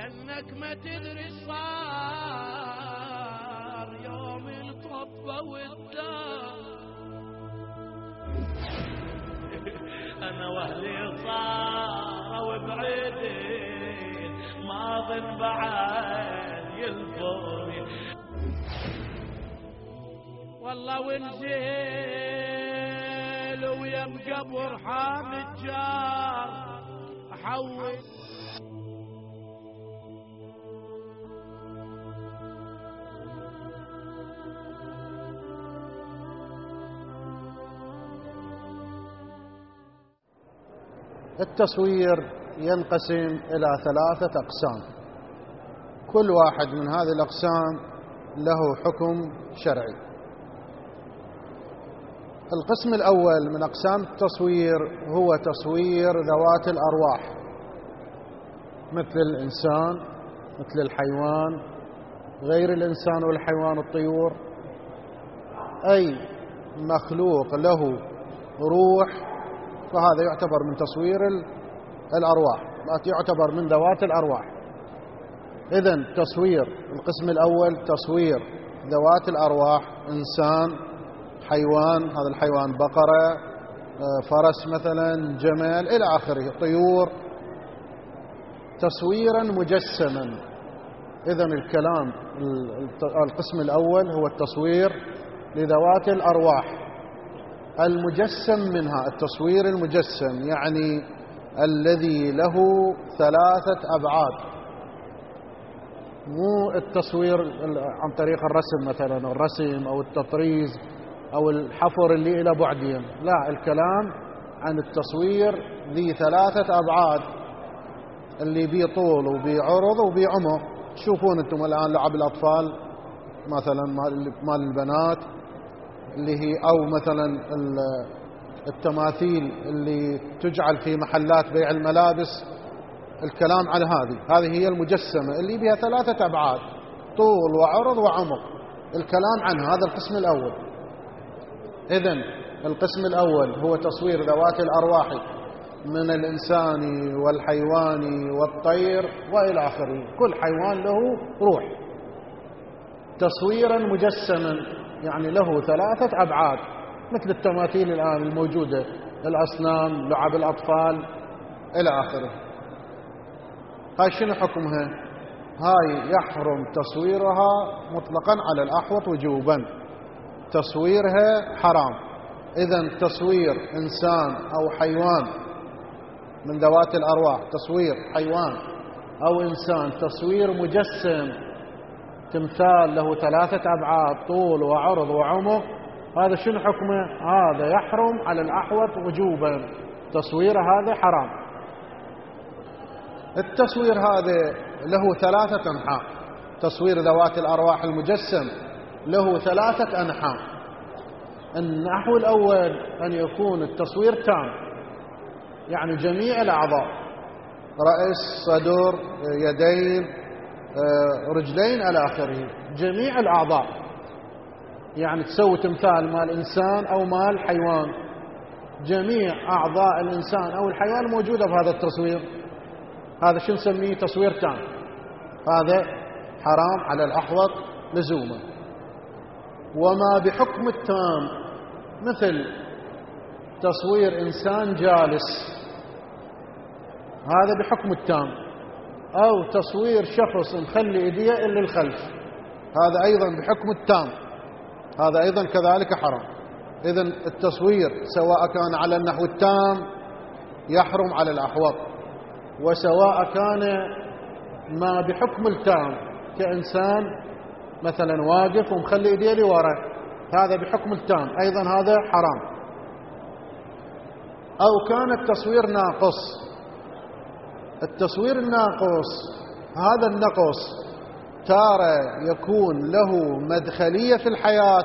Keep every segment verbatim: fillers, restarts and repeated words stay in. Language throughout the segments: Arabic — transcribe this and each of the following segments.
انك ما تدري صار يوم الطب والدار. انا واهلي صاروا بعيدين ما ظن بعد يلفوني والله ونزيل ويم قبر حامد جار احول. التصوير ينقسم إلى ثلاثة أقسام، كل واحد من هذه الأقسام له حكم شرعي. القسم الأول من أقسام التصوير هو تصوير ذوات الأرواح، مثل الإنسان، مثل الحيوان، غير الإنسان والحيوان، الطيور، أي مخلوق له روح فهذا يعتبر من تصوير الأرواح، يعتبر من ذوات الأرواح. إذن تصوير القسم الأول تصوير ذوات الأرواح، إنسان، حيوان، هذا الحيوان بقرة، فرس مثلا، جمل إلى آخره، طيور، تصويرا مجسما. إذن الكلام القسم الأول هو التصوير لذوات الأرواح المجسم منها، التصوير المجسم يعني الذي له ثلاثة أبعاد، مو التصوير عن طريق الرسم مثلا، الرسم أو التطريز أو الحفر اللي إلى بعدين، لا، الكلام عن التصوير ذي ثلاثة أبعاد اللي بيه طول وبيه عرض وبيه عمق. تشوفون أنتم الآن لعب الأطفال مثلا مال البنات اللي هي، أو مثلا التماثيل اللي تجعل في محلات بيع الملابس، الكلام على هذه هذه هي المجسمة اللي بها ثلاثة أبعاد، طول وعرض وعمق، الكلام عن هذا القسم الأول. إذن القسم الأول هو تصوير ذوات الأرواح من الإنسان والحيوان والطير وإلى آخره، كل حيوان له روح، تصويرا مجسما يعني له ثلاثة أبعاد، مثل التماثيل الآن الموجودة، الأصنام، لعب الأطفال إلى آخره. هاي شنو حكمها؟ هاي يحرم تصويرها مطلقا على الأحوط وجوبا، تصويرها حرام. إذن تصوير إنسان أو حيوان من ذوات الأرواح، تصوير حيوان أو إنسان، تصوير مجسم، تمثال له ثلاثة أبعاد، طول وعرض وعمق، هذا شنو حكمه؟ هذا يحرم على الأحوط وجوبا، تصوير هذا حرام. التصوير هذا له ثلاثة أنحاء، تصوير ذوات الأرواح المجسم له ثلاثة أنحاء. النحو الأول أن يكون التصوير تام، يعني جميع الأعضاء، رأس، صدر، يدين، رجلين إلى آخره، جميع الأعضاء، يعني تسوي تمثال مال إنسان أو مال حيوان، جميع أعضاء الإنسان أو الحيوان موجودة بهذا التصوير، هذا شو نسميه؟ تصوير تام، هذا حرام على الأحوط لزوما. وما بحكم التام مثل تصوير إنسان جالس، هذا بحكم التام، أو تصوير شخص مخلي إيديه إلا الخلف، هذا أيضا بحكم التام، هذا أيضا كذلك حرام. إذن التصوير سواء كان على النحو التام يحرم على الأحوط، وسواء كان ما بحكم التام كإنسان مثلا واقف ومخلي إيديه لورا، هذا بحكم التام أيضا هذا حرام. أو كان التصوير ناقص، التصوير الناقص هذا النقص تارة يكون له مدخلية في الحياة،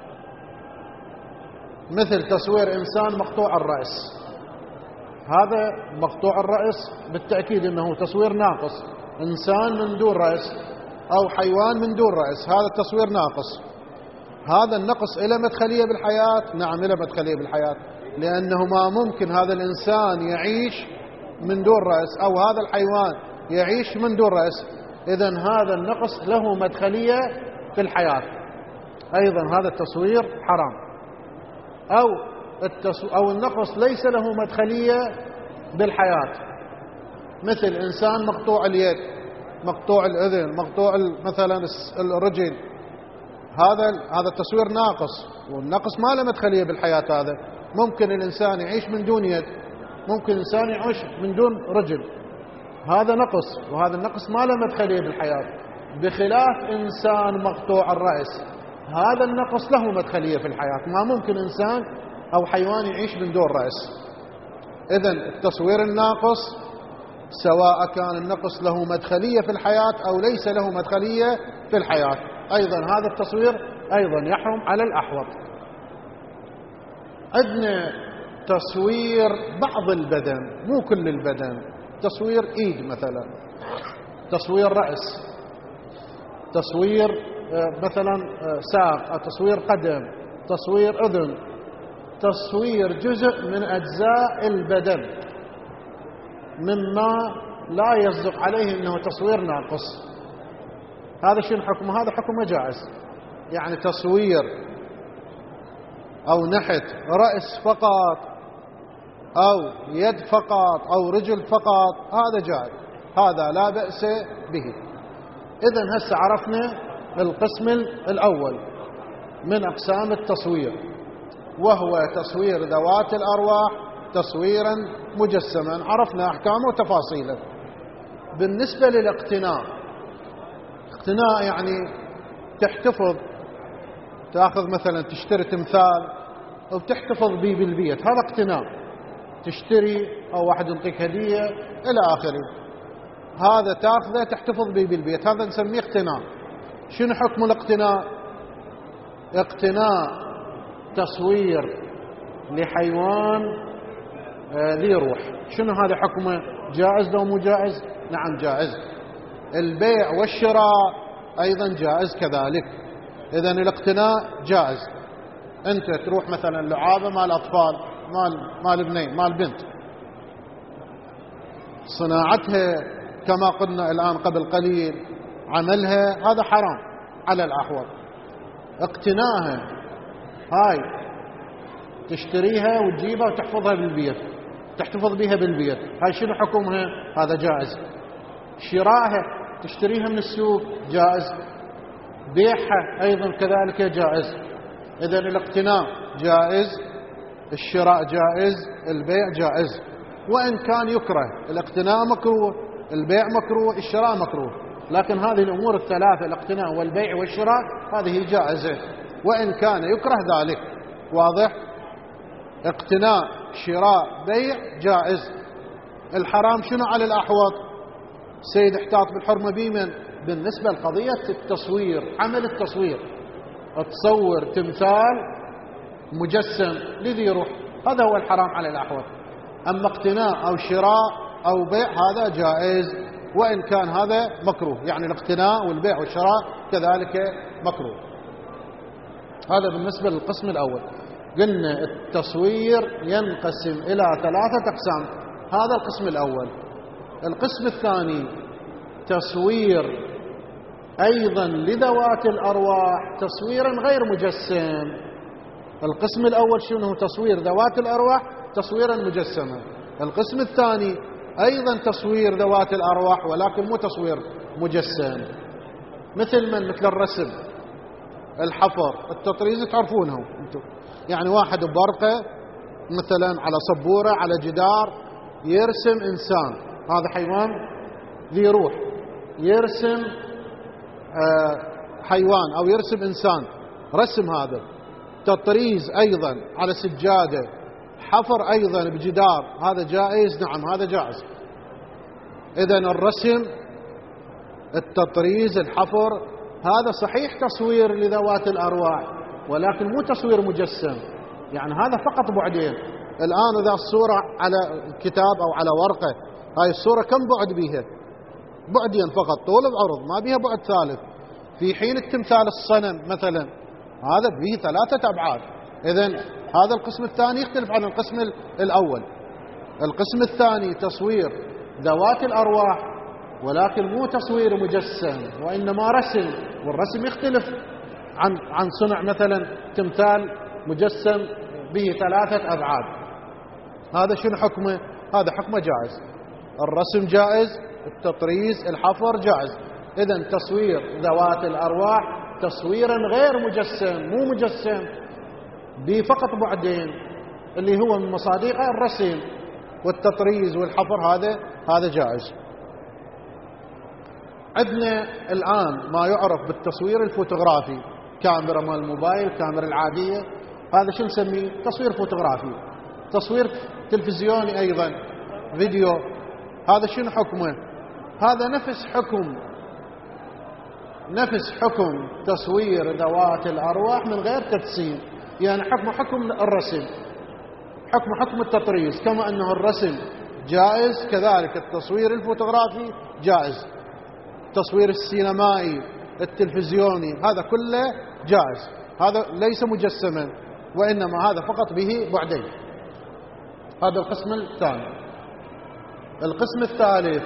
مثل تصوير إنسان مقطوع الرأس، هذا مقطوع الرأس بالتأكيد أنه تصوير ناقص، إنسان من دون رأس أو حيوان من دون رأس، هذا التصوير ناقص. هذا النقص إلى مدخلية بالحياة؟ نعم إلى مدخلية بالحياة، لأنه ما ممكن هذا الإنسان يعيش من دون رأس، أو هذا الحيوان يعيش من دون رأس، إذن هذا النقص له مدخلية في الحياة، أيضا هذا التصوير حرام. أو, أو النقص ليس له مدخلية بالحياة، مثل إنسان مقطوع اليد، مقطوع الأذن، مقطوع مثلا الرجل، هذا هذا التصوير ناقص، والنقص ما له مدخلية بالحياة. هذا ممكن الإنسان يعيش من دون يد، ممكن الإنسان يعيش من دون رجل، هذا نقص، وهذا النقص ما له مدخلية بالحياة، بخلاف إنسان مقطوع الرأس، هذا النقص له مدخلية في الحياة، ما ممكن إنسان أو حيوان يعيش من دون رأس. إذن التصوير الناقص سواء كان النقص له مدخلية في الحياة أو ليس له مدخلية في الحياة، أيضا هذا التصوير أيضا يحرم على الأحوط. عندنا تصوير بعض البدن، مو كل البدن، تصوير إيد مثلا، تصوير رأس، تصوير مثلا ساق، تصوير قدم، تصوير أذن، تصوير جزء من أجزاء البدن مما لا يصدق عليه أنه تصوير ناقص، هذا شنو حكمه؟ هذا حكمه جائز. يعني تصوير أو نحت رأس فقط أو يد فقط أو رجل فقط، هذا جائز، هذا لا بأس به. إذن هسه عرفنا القسم الأول من أقسام التصوير، وهو تصوير ذوات الأرواح تصويرا مجسما، عرفنا أحكامه وتفاصيله. بالنسبة للاقتناء، اقتناء يعني تحتفظ، تأخذ مثلا تشتري تمثال أو تحتفظ به بالبيت، هذا اقتناء، تشتري أو واحد يعطيك هدية إلى آخره، هذا تأخذه تحتفظ به بالبيت، هذا نسميه اقتناء. شنو حكم الاقتناء؟ اقتناء تصوير لحيوان ذي روح، شنو هذا حكمه؟ جائز لو مو جائز؟ نعم جائز. البيع والشراء أيضا جائز كذلك. إذن الاقتناء جائز، أنت تروح مثلا لعابة مال أطفال، مال مال ابنين، مال بنت، صناعتها كما قلنا الآن قبل قليل، عملها، هذا حرام على الأحوط. اقتناها هاي تشتريها وتجيبها وتحفظها بالبيت، تحتفظ بها بالبيت، هاي شنو حكمها؟ هذا جائز. شراها تشتريها من السوق جائز، بيعها أيضا كذلك جائز. إذن الاقتناء جائز، الشراء جائز، البيع جائز، وإن كان يكره. الاقتناء مكروه، البيع مكروه، الشراء مكروه، لكن هذه الأمور الثلاثة، الاقتناء والبيع والشراء، هذه جائزة وإن كان يكره ذلك. واضح؟ اقتناء، شراء، بيع جائز. الحرام شنو على الأحوط؟ سيد احتاط بالحرمة بيمن بالنسبة لقضية التصوير، عمل التصوير، تصور تمثال مجسم لذي روح، هذا هو الحرام على الأحوط. أما اقتناء أو شراء أو بيع هذا جائز وإن كان هذا مكروه، يعني الاقتناء والبيع والشراء كذلك مكروه. هذا بالنسبة للقسم الأول. قلنا التصوير ينقسم إلى ثلاثة أقسام، هذا القسم الأول. القسم الثاني تصوير أيضا لذوات الأرواح تصويرا غير مجسم. القسم الأول شنو؟ تصوير ذوات الأرواح تصويرا مجسما. القسم الثاني أيضا تصوير ذوات الأرواح ولكن مو تصوير مجسم. مثل من؟ مثل الرسم، الحفر، التطريز، تعرفونه انتم، يعني واحد بورقة مثلا على سبورة على جدار يرسم إنسان، هذا حيوان ذي روح، يرسم حيوان أو يرسم إنسان، رسم هذا. تطريز أيضا على سجادة، حفر أيضا بجدار، هذا جائز؟ نعم هذا جائز. إذن الرسم، التطريز، الحفر، هذا صحيح تصوير لذوات الأرواح ولكن مو تصوير مجسم، يعني هذا فقط بعدين. الآن إذا الصورة على كتاب أو على ورقة، هاي الصورة كم بعد بيها؟ بعدين فقط، طول بعرض، ما بيها بعد ثالث. في حين التمثال الصنم مثلا هذا به ثلاثة أبعاد. إذن هذا القسم الثاني يختلف عن القسم الأول. القسم الثاني تصوير ذوات الأرواح ولكن مو تصوير مجسم وإنما رسم، والرسم يختلف عن عن صنع مثلا تمثال مجسم به ثلاثة أبعاد. هذا شنو حكمه؟ هذا حكمه جائز، الرسم جائز، التطريز الحفر جائز. إذن تصوير ذوات الأرواح تصويرا غير مجسم، مو مجسم، بفقط بعدين اللي هو من مصادقه الرسم والتطريز والحفر، هذا هذا جائز. عندنا الآن ما يعرف بالتصوير الفوتوغرافي، كاميرا مال الموبايل، كاميرا العادية، هذا شو نسميه؟ تصوير فوتوغرافي. تصوير تلفزيوني أيضا، فيديو، هذا شنو حكمه؟ هذا نفس حكم نفس حكم تصوير ذوات الأرواح من غير تجسيم، يعني حكم حكم الرسم، حكم حكم التطريز. كما أنه الرسم جائز كذلك التصوير الفوتوغرافي جائز، التصوير السينمائي التلفزيوني هذا كله جائز، هذا ليس مجسما وإنما هذا فقط به بعدين. هذا القسم الثاني. القسم الثالث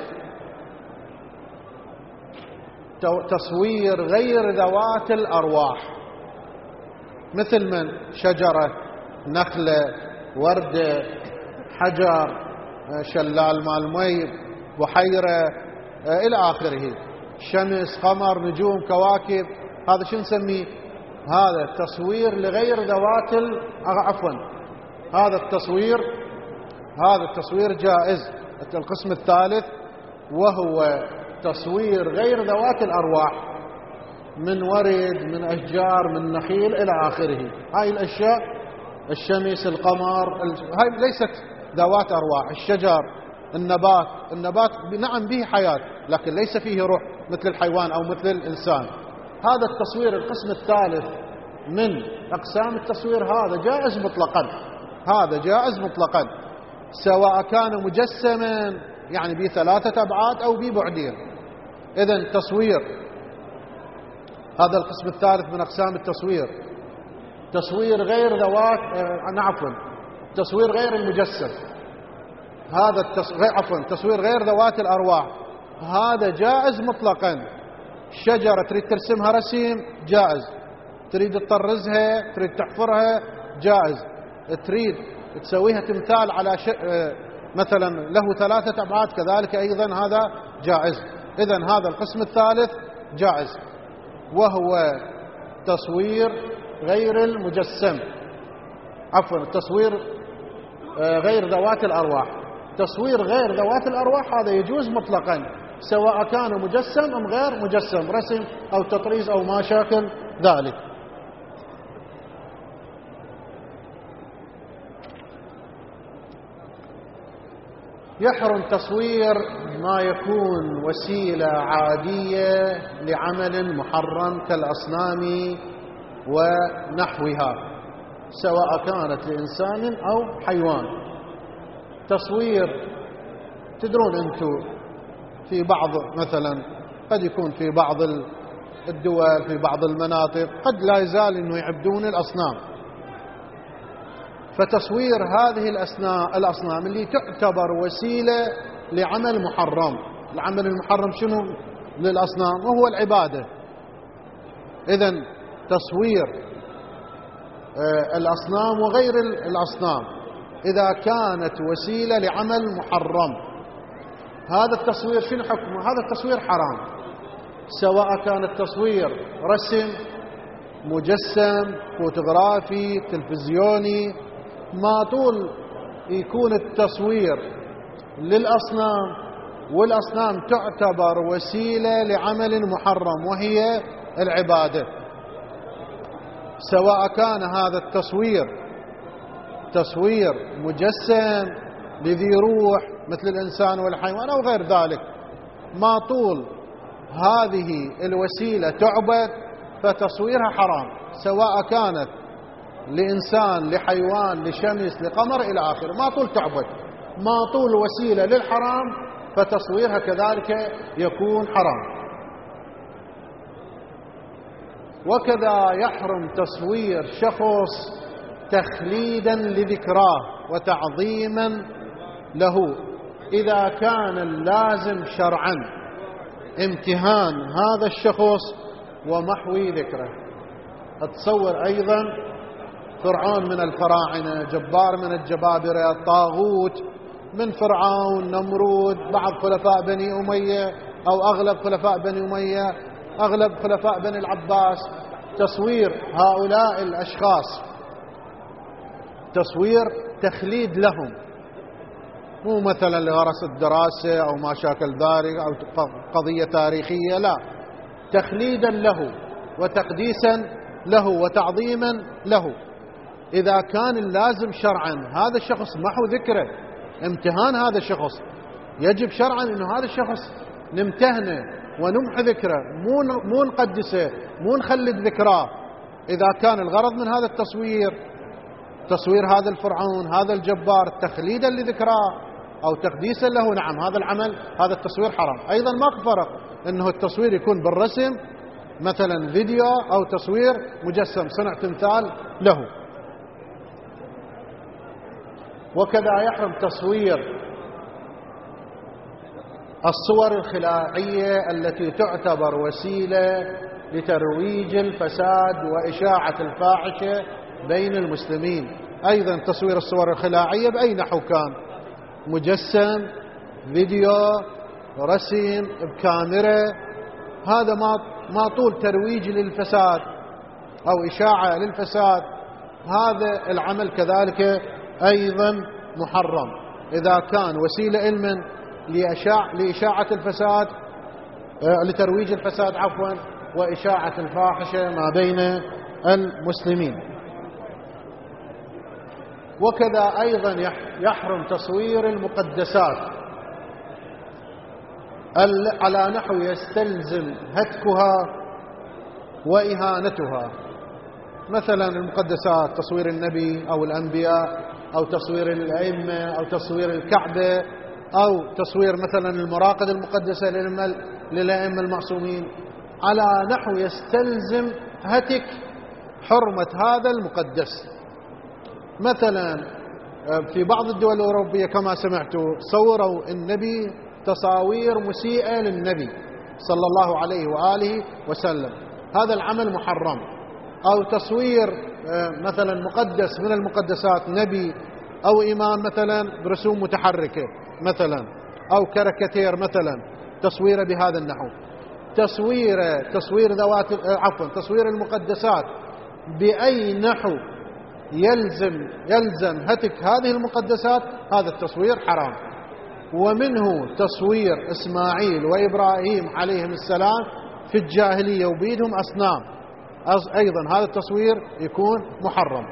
تصوير غير ذوات الأرواح، مثل من شجرة، نخلة، وردة، حجر، شلال مال مي، بحيرة، إلى آخره، شمس، قمر، نجوم، كواكب، هذا شو نسميه؟ هذا تصوير لغير ذوات ال... عفوا هذا التصوير هذا التصوير جائز. القسم الثالث وهو تصوير غير ذوات الأرواح، من ورد، من أشجار، من نخيل إلى آخره. هاي الأشياء، الشمس، القمر، هاي ليست ذوات أرواح. الشجر، النبات، النبات نعم به حياة لكن ليس فيه روح مثل الحيوان أو مثل الإنسان. هذا التصوير القسم الثالث من أقسام التصوير، هذا جائز مطلقا، هذا جائز مطلقا، سواء كان مجسما يعني بثلاثة أبعاد أو ببعدين. إذن تصوير، هذا القسم الثالث من أقسام التصوير، تصوير غير ذوات آه عفوا تصوير غير المجسم، هذا التصوير عفوا تصوير غير ذوات الأرواح، هذا جائز مطلقا. شجرة تريد ترسمها رسم جائز، تريد تطرزها، تريد تحفرها جائز، تريد تسويها تمثال على ش... مثلا له ثلاثة أبعاد كذلك أيضا هذا جائز. إذن هذا القسم الثالث جائز، وهو تصوير غير المجسم، عفوا التصوير غير ذوات الأرواح. تصوير غير ذوات الأرواح هذا يجوز مطلقا، سواء كان مجسم أم غير مجسم، رسم أو تطريز أو ما شاكل ذلك. يحرم تصوير ما يكون وسيلة عادية لعمل محرم كالأصنام ونحوها، سواء كانت لإنسان أو حيوان. تصوير تدرون أنتم في بعض مثلا قد يكون في بعض الدول، في بعض المناطق قد لا يزال أنه يعبدون الأصنام، فتصوير هذه الأصنام اللي تعتبر وسيلة لعمل محرم. العمل المحرم شنو للأصنام؟ وهو العبادة. إذن تصوير الأصنام وغير الأصنام إذا كانت وسيلة لعمل محرم، هذا التصوير شنو حكمه؟ هذا التصوير حرام، سواء كان التصوير رسم، مجسم، فوتوغرافي، تلفزيوني، ما طول يكون التصوير للأصنام والأصنام تعتبر وسيلة لعمل محرم وهي العبادة، سواء كان هذا التصوير تصوير مجسم لذي روح مثل الإنسان والحيوان أو غير ذلك، ما طول هذه الوسيلة تعبد فتصويرها حرام، سواء كانت لإنسان، لحيوان، لشمس، لقمر إلى آخره، ما طول تعبد، ما طول وسيلة للحرام فتصويرها كذلك يكون حرام. وكذا يحرم تصوير شخص تخليدا لذكراه وتعظيما له إذا كان اللازم شرعا امتهان هذا الشخص ومحو ذكره. أتصور أيضا فرعون من الفراعنة، جبار من الجبابرة، طاغوت من فرعون، نمرود، بعض خلفاء بني أمية أو أغلب خلفاء بني أمية، أغلب خلفاء بني العباس. تصوير هؤلاء الأشخاص تصوير تخليد لهم، مو مثلا لغرض الدراسة أو ما شاكل ذلك أو قضية تاريخية، لا، تخليدا له وتقديسا له وتعظيما له. إذا كان اللازم شرعا هذا الشخص محو ذكره، امتهان هذا الشخص، يجب شرعا أنه هذا الشخص نمتهنه ونمحو ذكره، مو مو نقدسه، مو نخلد ذكراه. إذا كان الغرض من هذا التصوير تصوير هذا الفرعون، هذا الجبار، تخليدا لذكراه أو تقديسا له، نعم هذا العمل، هذا التصوير حرام. أيضا ماكو فرق أنه التصوير يكون بالرسم مثلا فيديو أو تصوير مجسم صنع تمثال له. وكذا يحرم تصوير الصور الخلاعية التي تعتبر وسيلة لترويج الفساد وإشاعة الفاحشة بين المسلمين. أيضا تصوير الصور الخلاعية بأي نحو كان، مجسم، فيديو، رسم، بكاميرا، هذا ما ما طول ترويج للفساد أو إشاعة للفساد، هذا العمل كذلك أيضا محرم إذا كان وسيلة علما لإشاع لإشاعة الفساد، لترويج الفساد عفوا وإشاعة الفاحشة ما بين المسلمين. وكذا أيضا يحرم تصوير المقدسات على نحو يستلزم هتكها وإهانتها، مثلا المقدسات تصوير النبي أو الأنبياء أو تصوير الأئمة أو تصوير الكعبة أو تصوير مثلا المراقد المقدسة للأئمة المعصومين، على نحو يستلزم هتك حرمة هذا المقدس. مثلا في بعض الدول الأوروبية كما سمعتوا صوروا النبي تصاوير مسيئة للنبي صلى الله عليه وآله وسلم، هذا العمل محرم. أو تصوير مثلا مقدس من المقدسات، نبي أو إمام مثلا برسوم متحركة مثلا أو كاريكاتير مثلا، تصويره بهذا النحو. تصوير تصوير ذوات عفوا تصوير المقدسات بأي نحو يلزم يلزم هتك هذه المقدسات، هذا التصوير حرام. ومنه تصوير إسماعيل وإبراهيم عليهم السلام في الجاهلية وبيدهم أصنام، أيضا هذا التصوير يكون محرم.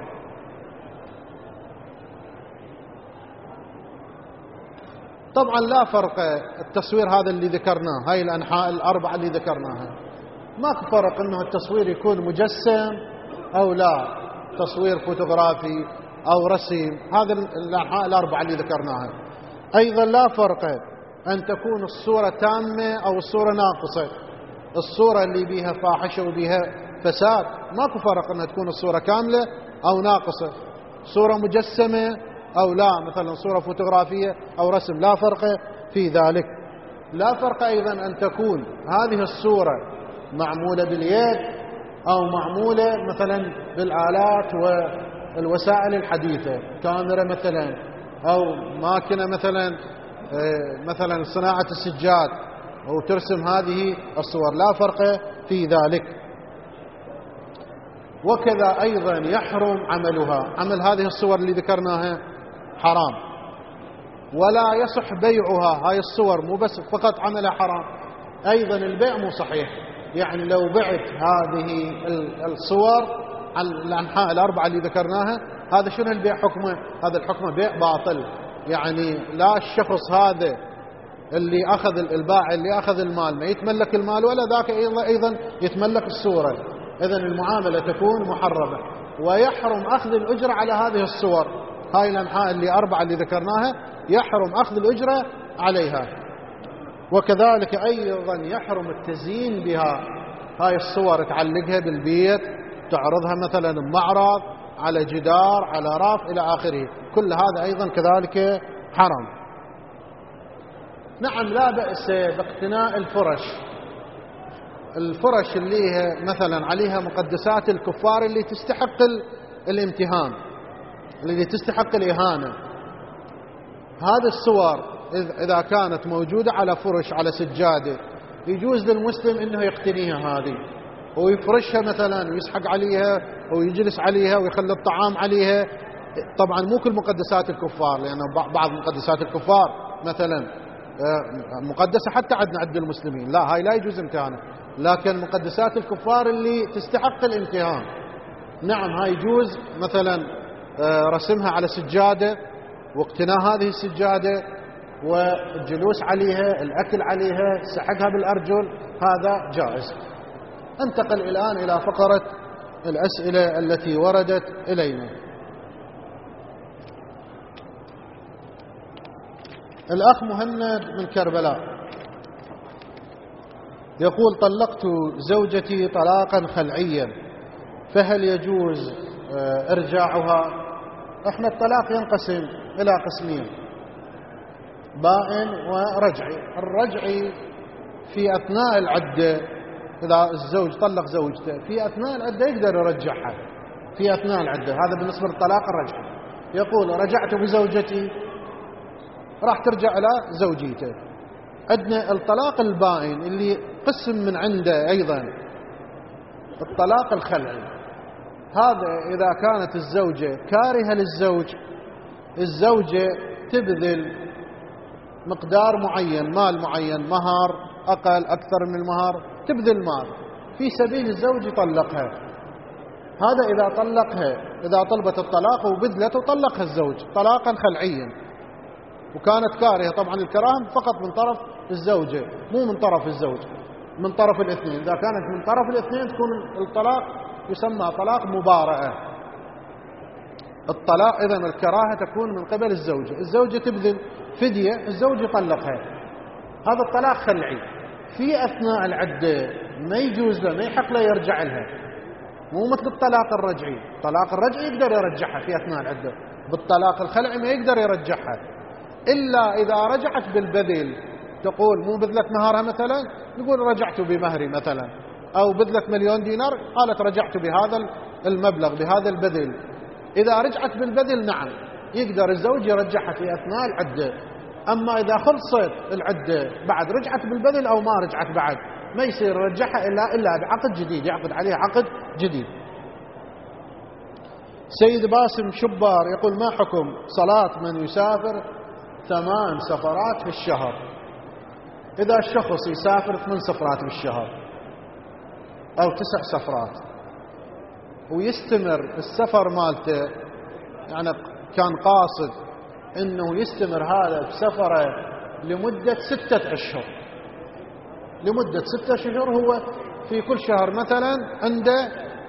طبعا لا فرق التصوير هذا اللي ذكرناه، هاي الأنحاء الأربعة اللي ذكرناها، ماكو فرق أنه التصوير يكون مجسم أو لا، تصوير فوتوغرافي أو رسم، هذا الأنحاء الأربعة اللي ذكرناها. أيضا لا فرق أن تكون الصورة تامة أو الصورة ناقصة، الصورة اللي بيها فاحشة وبيها فساد ماكو فرق أنها تكون الصورة كاملة أو ناقصة، صورة مجسمة أو لا، مثلا صورة فوتوغرافية أو رسم، لا فرق في ذلك. لا فرق أيضا أن تكون هذه الصورة معمولة باليد أو معمولة مثلا بالآلات والوسائل الحديثة، كاميرا مثلا أو ماكينة مثلا مثلا صناعة السجاد أو ترسم هذه الصور، لا فرق في ذلك. وكذا أيضا يحرم عملها، عمل هذه الصور اللي ذكرناها حرام، ولا يصح بيعها. هاي الصور مو بس فقط عملها حرام، أيضا البيع مو صحيح. يعني لو بعت هذه الصور على الأنحاء الأربعة اللي ذكرناها، هذا شنو البيع حكمه؟ هذا الحكم بيع باطل، يعني لا الشخص هذا اللي أخذ البائع اللي أخذ المال ما يتملك المال، ولا ذاك أيضا يتملك الصورة، إذن المعاملة تكون محرمة. ويحرم أخذ الأجرة على هذه الصور، هاي الأنحاء اللي أربعة اللي ذكرناها يحرم أخذ الأجرة عليها. وكذلك أيضا يحرم التزيين بها، هاي الصور تعلقها بالبيت، تعرضها مثلا بمعرض، على جدار، على رف إلى آخره، كل هذا أيضا كذلك حرام. نعم لا بأس باقتناء الفرش الفرش اللي هي مثلا عليها مقدسات الكفار اللي تستحق الامتهان، اللي تستحق الإهانة، هذه الصور إذا كانت موجودة على فرش على سجادة يجوز للمسلم إنه يقتنيها هذه ويفرشها مثلا ويسحق عليها ويجلس عليها ويخلي الطعام عليها. طبعا مو كل مقدسات الكفار، لأن بعض مقدسات الكفار مثلا مقدسة حتى عندنا عند المسلمين، لا هاي لا يجوز امتهانها، لكن مقدسات الكفار اللي تستحق الامتهان نعم هاي يجوز مثلا رسمها على سجادة واقتناء هذه السجادة والجلوس عليها، الأكل عليها، سحقها بالأرجل، هذا جائز. انتقل الآن إلى فقرة الأسئلة التي وردت إلينا. الأخ مهند من كربلاء يقول: طلقت زوجتي طلاقا خلعيا، فهل يجوز إرجاعها؟ احنا الطلاق ينقسم إلى قسمين: بائن ورجعي. الرجعي في أثناء العدة، إذا الزوج طلق زوجته في أثناء العدة يقدر يرجعها في أثناء العدة، هذا بالنسبة للطلاق الرجعي. يقول: رجعت بزوجتي، راح ترجع إلى زوجيته. عندنا الطلاق البائن اللي قسم من عنده أيضا الطلاق الخلعي، هذا إذا كانت الزوجة كارهة للزوج، الزوجة تبذل مقدار معين، مال معين، مهر أقل أكثر من المهر، تبذل مال في سبيل الزوج يطلقها. هذا إذا طلقها، إذا طلبت الطلاق وبذلت وطلقها الزوج طلاقا خلعيا وكانت كارهة. طبعا الكراهة فقط من طرف الزوجة مو من طرف الزوج، من طرف الاثنين. إذا كانت من طرف الاثنين تكون الطلاق يسمى طلاق مبارأة. الطلاق إذن الكراهة تكون من قبل الزوجة، الزوجة تبذل فدية، الزوج يطلقها، هذا الطلاق خلعي. في أثناء العدة ما يجوز له، ما يحق له يرجع لها، مو مثل الطلاق الرجعي. الطلاق الرجعي يقدر يرجعها في أثناء العدة، بالطلاق الخلعي ما يقدر يرجعها إلا إذا رجعت بالبذل. تقول مو بذلت مهرها مثلا، نقول رجعت بمهري مثلا، أو بذلت مليون دينار قالت رجعت بهذا المبلغ بهذا البذل. إذا رجعت بالبذل نعم يقدر الزوج يرجعها في أثناء العدة. أما إذا خلصت العدة بعد رجعت بالبذل أو ما رجعت بعد، ما يصير يرجعها إلا إلا بعقد جديد، يعقد عليها عقد جديد. سيد باسم شبار يقول: ما حكم صلاة من يسافر ثمان سفرات في الشهر؟ إذا الشخص يسافر ثمان سفرات في الشهر أو تسع سفرات ويستمر السفر مالته، يعني كان قاصد إنه يستمر هذا بسفره لمدة ستة أشهر، لمدة ستة أشهر، هو في كل شهر مثلا عنده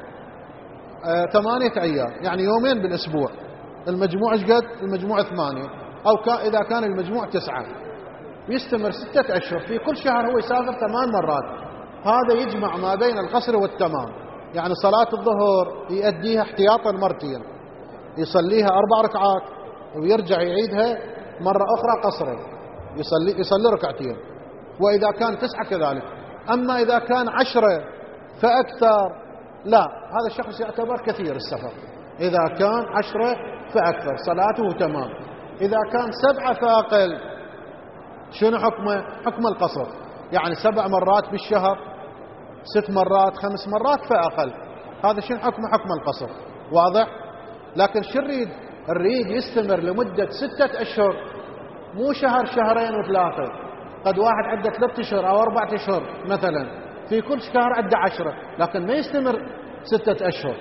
آه ثمانية أيام، يعني يومين بالأسبوع. المجموع ايش قد؟ المجموع ثمانية، أو إذا كان المجموع تسعة، يستمر ستة أشهر، في كل شهر هو يسافر ثمان مرات. هذا يجمع ما بين القصر والتمام، يعني صلاة الظهر يؤديها احتياطا مرتين، يصليها أربع ركعات ويرجع يعيدها مرة أخرى قصرا، يصلي, يصلي ركعتين. وإذا كان تسعة كذلك. أما إذا كان عشرة فأكثر لا، هذا الشخص يعتبر كثير السفر. إذا كان عشرة فأكثر صلاته تمام. إذا كان سبعة فأقل شنو حكمه؟ حكم القصر، يعني سبع مرات بالشهر، ست مرات، خمس مرات فأقل، هذا شنو حكمه؟ حكم القصر. واضح؟ لكن شو الريد؟ الريد يستمر لمدة ستة أشهر، مو شهر شهرين وثلاثة. قد واحد عنده ثلاثة أشهر أو أربعة أشهر مثلا، في كل شهر عنده عشرة، لكن ما يستمر ستة أشهر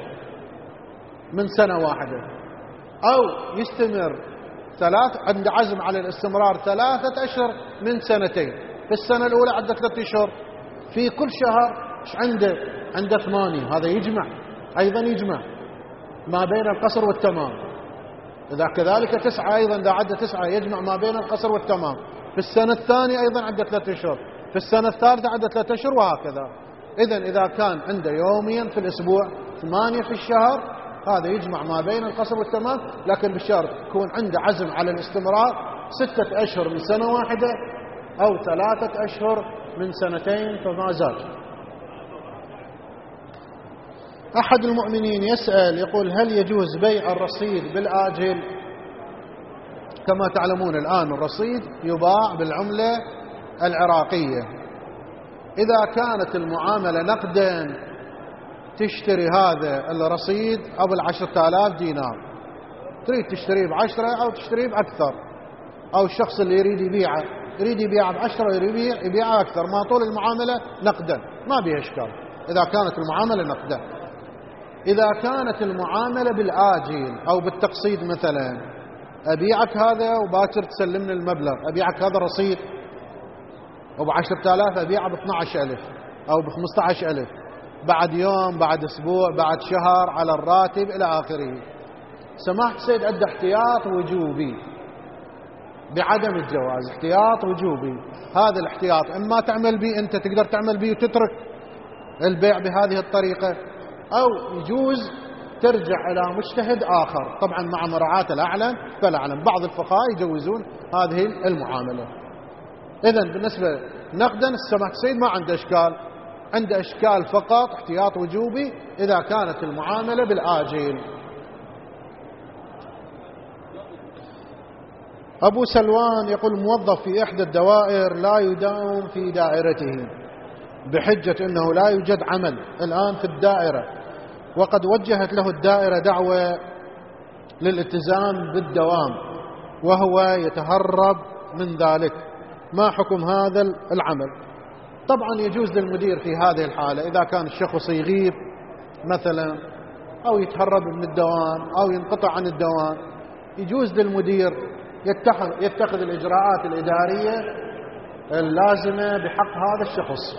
من سنة واحدة. أو يستمر ثلاث، عنده عزم على الاستمرار ثلاثة أشهر من سنتين، في السنة الأولى عنده ثلاثة أشهر، في كل شهر ايش عنده؟ عنده ثمانية، هذا يجمع أيضا، يجمع ما بين القصر والتمام. إذا كذلك تسعة أيضا، إذا عدى تسعة يجمع ما بين القصر والتمام. في السنة الثانية أيضا عنده ثلاثة أشهر، في السنة الثالثة عنده ثلاثة أشهر، وهكذا. إذن إذا كان عنده يوميا في الأسبوع، ثمانية في الشهر، هذا يجمع ما بين القصر والتمام، لكن بشرط يكون عنده عزم على الاستمرار ستة أشهر من سنة واحدة أو ثلاثة أشهر من سنتين فما زاد. أحد المؤمنين يسأل يقول هل يجوز بيع الرصيد بالآجل؟ كما تعلمون الآن الرصيد يباع بالعملة العراقية. إذا كانت المعاملة نقدا تشتري هذا الرصيد قبل عشرة آلاف دينار، تريد تشتريه بعشرة أو تشتريه بأكثر، أو الشخص اللي يريد يبيعه يريد يبيعه بعشرة ويريد يبيعه أكثر، ما طول المعاملة نقدا ما بها إشكال إذا كانت المعاملة نقدا. إذا كانت المعاملة بالآجل أو بالتقسيط، مثلا أبيعك هذا وباكر تسلمني المبلغ، أبيعك هذا الرصيد وبعشرة آلاف أبيعه باثنى عشر ألف أو بخمسة عشر ألف، بعد يوم بعد أسبوع بعد شهر على الراتب إلى آخره. سماحة السيد عنده احتياط وجوبي بعدم الجواز، احتياط وجوبي. هذا الاحتياط إما تعمل به أنت، تقدر تعمل به وتترك البيع بهذه الطريقة، أو يجوز ترجع إلى مجتهد آخر، طبعا مع مراعاة الأعلم فالأعلم. بعض الفقهاء يجوزون هذه المعاملة. إذن بالنسبة نقدا السماحة السيد ما عنده إشكال، عنده إشكال فقط احتياط وجوبي إذا كانت المعاملة بالآجل. أبو سلوان يقول موظف في إحدى الدوائر لا يداوم في دائرته بحجة أنه لا يوجد عمل الآن في الدائرة، وقد وجهت له الدائرة دعوة للالتزام بالدوام وهو يتهرب من ذلك، ما حكم هذا العمل؟ طبعا يجوز للمدير في هذه الحالة إذا كان الشخص يغيب مثلا أو يتهرب من الدوام أو ينقطع عن الدوام، يجوز للمدير يتخذ, يتخذ الإجراءات الإدارية اللازمة بحق هذا الشخص،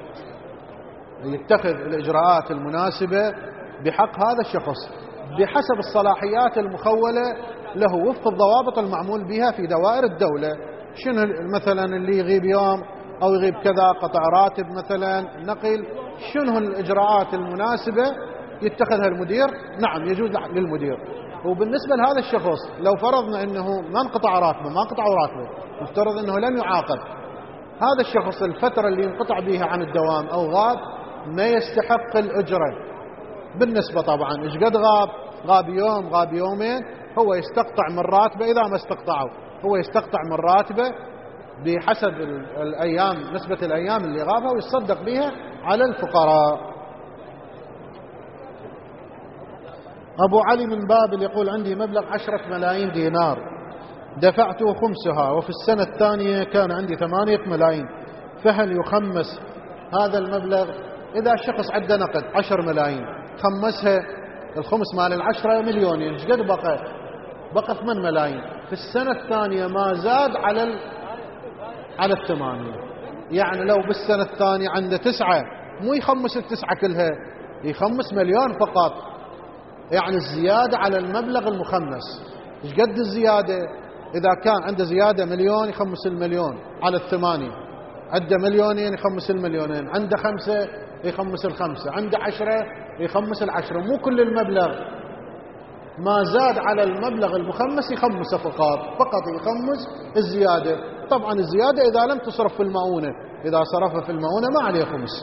يتخذ الإجراءات المناسبة بحق هذا الشخص بحسب الصلاحيات المخولة له وفق الضوابط المعمول بها في دوائر الدولة. شنو مثلا اللي يغيب يوم أو يغيب كذا، قطع راتب مثلا، نقل، شنو الإجراءات المناسبة يتخذها المدير؟ نعم يجوز للمدير. وبالنسبة لهذا الشخص لو فرضنا أنه ما انقطع راتبه، ما قطع راتبه، مفترض أنه لم يعاقب، هذا الشخص الفترة اللي ينقطع بها عن الدوام أو غاب ما يستحق الأجرة بالنسبة. طبعا إيش قد غاب، غاب يوم غاب يومين، هو يستقطع من راتبه، إذا ما استقطعه هو يستقطع من راتبه بحسب الأيام، نسبة الأيام اللي غابها، ويصدق بها على الفقراء. أبو علي من بابل يقول عندي مبلغ عشرة ملايين دينار دفعت خمسها، وفي السنة الثانية كان عندي ثمانية ملايين، فهل يخمس هذا المبلغ؟ إذا الشخص عنده نقد عشر ملايين خمسها، الخمس مال العشرة مليونين، ايش قد بقى؟ بقى ثمان ملايين. في السنة الثانية ما زاد على ال... على الثمانية، يعني لو بالسنة الثانية عنده تسعة مو يخمس التسعة كلها، يخمس مليون فقط، يعني الزيادة على المبلغ المخمس. ايش قد الزيادة؟ إذا كان عنده زيادة مليون يخمس المليون على الثمانية، عنده مليونين يخمس المليونين، عنده خمسة يخمس الخمسة، عنده عشرة يخمس العشرة، مو كل المبلغ، ما زاد على المبلغ المخمس يخمسه فقط، فقط يخمس الزيادة. طبعا الزيادة إذا لم تصرف في المؤونة، إذا صرفها في المؤونة ما عليه خمس.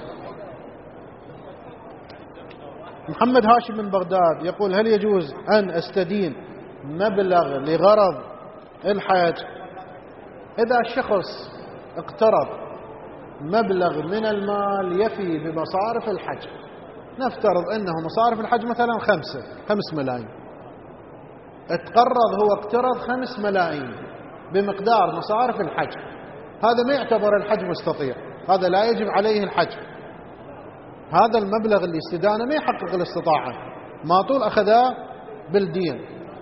محمد هاشم من بغداد يقول هل يجوز أن أستدين مبلغ لغرض الحج؟ إذا الشخص اقترض مبلغ من المال يفي بمصارف الحج، نفترض أنه مصارف الحج مثلا خمسة خمس ملايين، اتقرض هو اقترض خمس ملايين بمقدار مصارف الحج، هذا ما يعتبر الحج مستطيع، هذا لا يجب عليه الحج، هذا المبلغ اللي استدانه ما يحقق الاستطاعة، ما طول أخذاه بالدين.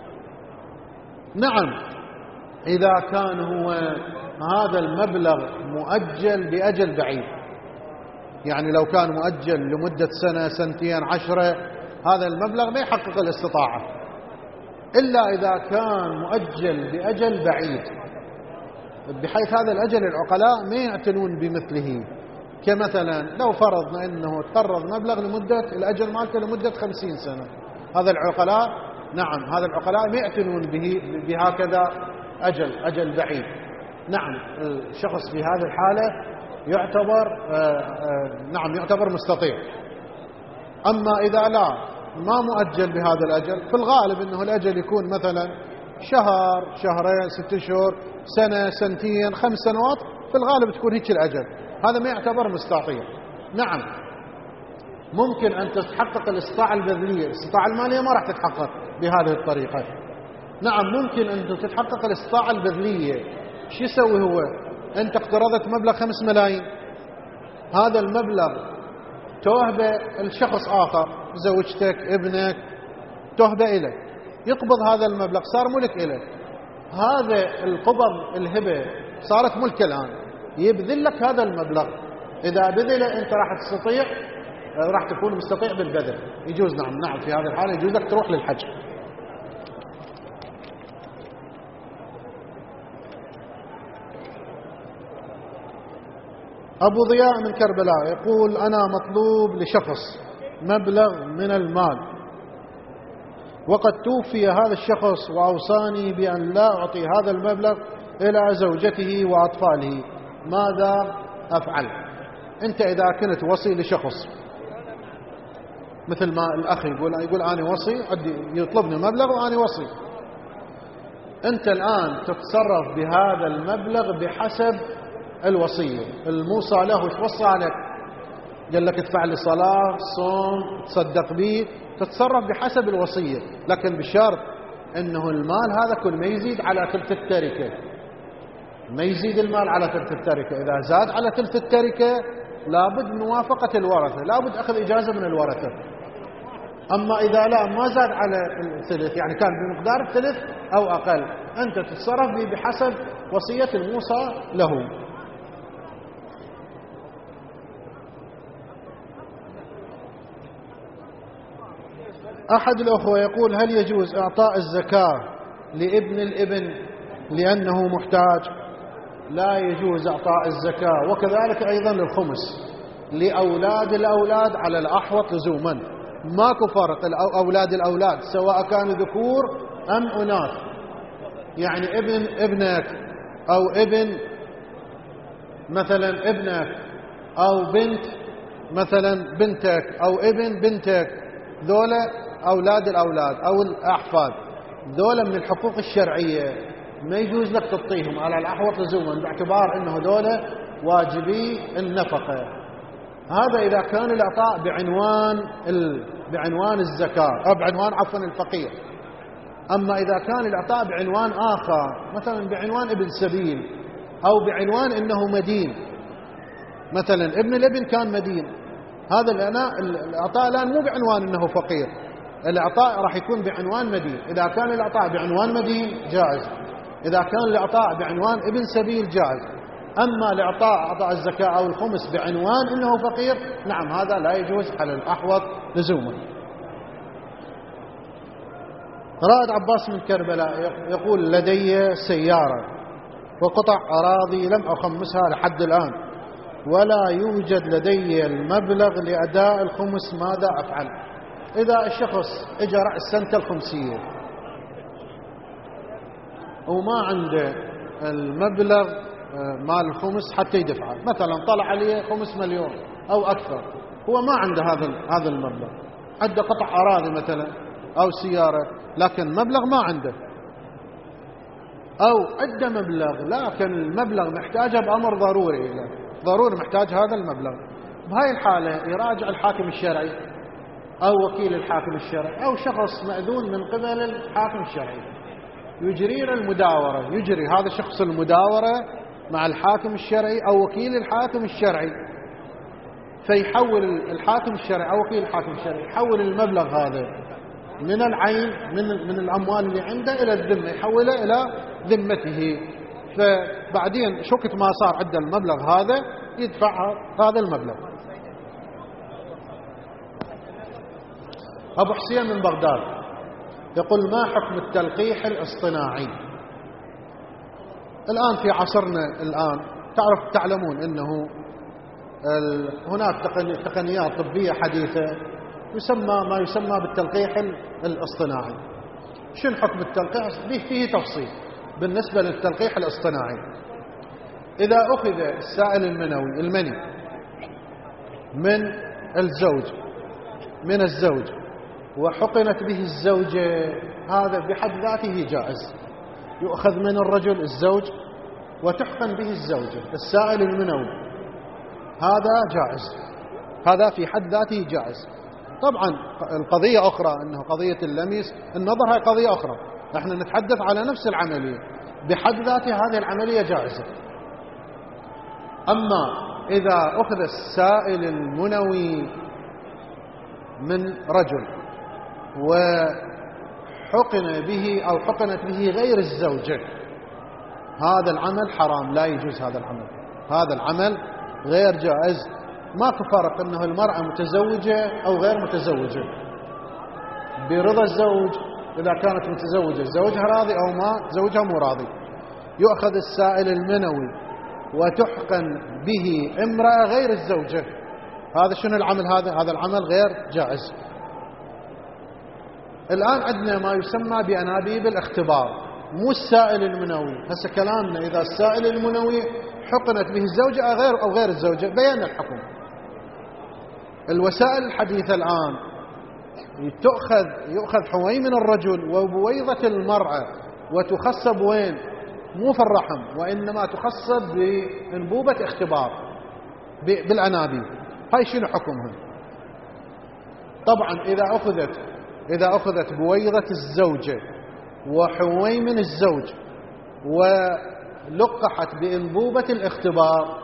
نعم إذا كان هو هذا المبلغ مؤجل بأجل بعيد، يعني لو كان مؤجل لمدة سنة سنتين عشرة، هذا المبلغ ما يحقق الاستطاعة، إلا إذا كان مؤجل بأجل بعيد، بحيث هذا الأجل العقلاء ما يعتنون بمثله. كمثلا لو فرضنا أنه تقرض مبلغ لمدة الأجل مالته لمدة خمسين سنة، هذا العقلاء نعم هذا العقلاء ما يعتنون به بهكذا أجل أجل بعيد. نعم الشخص في هذه الحالة يعتبر آآ آآ نعم يعتبر مستطيع. أما إذا لا ما مؤجل بهذا الأجل، في الغالب أنه الأجل يكون مثلا شهر، شهرين، ست شهور، سنة، سنتين، خمس سنوات، في الغالب تكون هيك الأجل. هذا ما يعتبر مستطيع. نعم ممكن أن تتحقق الاستطاعة البذلية، الاستطاعة المالية ما راح تتحقق بهذه الطريقة. نعم ممكن أن تتحقق الاستطاعة البذلية. شو يسوي هو؟ أنت اقترضت مبلغ خمس ملايين، هذا المبلغ تهبه الشخص آخر، زوجتك، ابنك، تهبه إليه، يقبض هذا المبلغ، صار ملك إليه. هذا القبض الهبة صارت ملك الآن، يبذل لك هذا المبلغ. إذا بذله أنت راح تستطيع، راح تكون مستطيع بالبذل. يجوز نعم نعم في هذه الحالة يجوز لك تروح للحج. أبو ضياء من كربلاء يقول أنا مطلوب لشخص مبلغ من المال، وقد توفي هذا الشخص وأوصاني بأن لا أعطي هذا المبلغ إلى زوجته وأطفاله، ماذا أفعل؟ أنت إذا كنت وصي لشخص، مثل ما الأخ يقول يقول أنا وصي، يطلبني مبلغ وأنا وصي، أنت الآن تتصرف بهذا المبلغ بحسب الوصية. الموصى له توصى عليك، قال لك ادفع لي صلاة، صوم، تصدق به، تتصرف بحسب الوصية، لكن بشرط أنه المال هذا كل ما يزيد على ثلث التركة، ما يزيد المال على ثلث التركة. إذا زاد على ثلث التركة لابد من موافقة الورثة، لابد أخذ إجازة من الورثة. أما إذا لا ما زاد على الثلث، يعني كان بمقدار الثلث أو أقل، أنت تتصرف به بحسب وصية الموصى له. أحد الأخوة يقول هل يجوز إعطاء الزكاة لابن الابن لأنه محتاج؟ لا يجوز إعطاء الزكاة، وكذلك أيضا للخمس لأولاد الأولاد على الأحوط لزوما، ماكو فرق. أولاد الأولاد سواء كانوا ذكور أم أناث، يعني ابن ابنك أو ابن مثلا ابنك أو بنت مثلا بنتك أو ابن بنتك، ذولا أولاد الأولاد أو الأحفاد، ذولا من الحقوق الشرعية، ما يجوز لك تعطيهم على الأحوط لزوما، باعتبار أنه ذولا واجبي النفقة. هذا إذا كان الإعطاء بعنوان ال... بعنوان الزكاة أو بعنوان عفوا الفقير. أما إذا كان الإعطاء بعنوان آخر، مثلا بعنوان ابن سبيل أو بعنوان أنه مدين، مثلا ابن الابن كان مدين، هذا الإعطاء الآن مو بعنوان أنه فقير، الإعطاء راح يكون بعنوان مدين. إذا كان الإعطاء بعنوان مدين جائز، إذا كان الإعطاء بعنوان ابن سبيل جائز. أما الإعطاء أعطاء الزكاة أو الخمس بعنوان إنه فقير، نعم هذا لا يجوز على الأحوط لزوما. رائد عباس من كربلاء يقول لدي سيارة وقطع أراضي لم أخمسها لحد الآن، ولا يوجد لدي المبلغ لأداء الخمس، ماذا أفعل؟ إذا الشخص اجى رأس سنة الخمسية وما عنده المبلغ مال الخمس حتى يدفعه، مثلا طلع عليه خمس مليون أو أكثر، هو ما عنده هذا هذا المبلغ، عنده قطع أراضي مثلا أو سيارة لكن مبلغ ما عنده، أو عنده مبلغ لكن المبلغ محتاجه بأمر ضروري، ضروري محتاج هذا المبلغ، بهاي الحالة يراجع الحاكم الشرعي أو وكيل الحاكم الشرعي أو شخص مأذون من قبل الحاكم الشرعي، يجري المداورة، يجري هذا الشخص المداورة مع الحاكم الشرعي أو وكيل الحاكم الشرعي، فيحول الحاكم الشرعي أو وكيل الحاكم الشرعي يحول المبلغ هذا من العين من من الأموال اللي عنده إلى الذمة، يحوله إلى ذمته، فبعدين شوكت ما صار عنده المبلغ هذا يدفع هذا المبلغ. أبو حسين من بغداد يقول ما حكم التلقيح الاصطناعي؟ الآن في عصرنا الآن تعرف تعلمون أنه هناك تقنيات طبية حديثة يسمى ما يسمى بالتلقيح الاصطناعي. شنو حكم التلقيح؟ فيه تفصيل بالنسبة للتلقيح الاصطناعي. إذا أخذ السائل المنوي المني من الزوج من الزوج وحقنت به الزوجة، هذا بحد ذاته جائز. يؤخذ من الرجل الزوج وتحقن به الزوجة، السائل المنوي، هذا جائز، هذا في حد ذاته جائز. طبعا القضية أخرى، أنه قضية اللمس النظر هي قضية أخرى، نحن نتحدث على نفس العملية، بحد ذاتها هذه العملية جائزة. أما إذا أخذ السائل المنوي من رجل وحقن به أو حقنت به غير الزوجة، هذا العمل حرام، لا يجوز هذا العمل، هذا العمل غير جائز. ماكو فرق أنه المرأة متزوجة أو غير متزوجة، برضا الزوج. إذا كانت متزوجة زوجها راضي أو ما زوجها مو راضي، يؤخذ السائل المنوي وتحقن به امرأة غير الزوجة. هذا شنو العمل؟ هذا هذا العمل غير جائز. الآن عندنا ما يسمى بأنابيب الاختبار، مو السائل المنوي. هسه كلامنا إذا السائل المنوي حقنت به الزوجة أو غير أو غير الزوجة، بيان الحكم. الوسائل الحديثة الآن تؤخذ يؤخذ حوي من الرجل وبويضة المرأة وتخصب وين؟ مو في الرحم، وإنما تخصب بأنبوبة اختبار بالأنابيب. هاي شنو حكمها؟ طبعا إذا أخذت إذا أخذت بويضة الزوجة وحوي من الزوج ولقحت بأنبوبة الاختبار،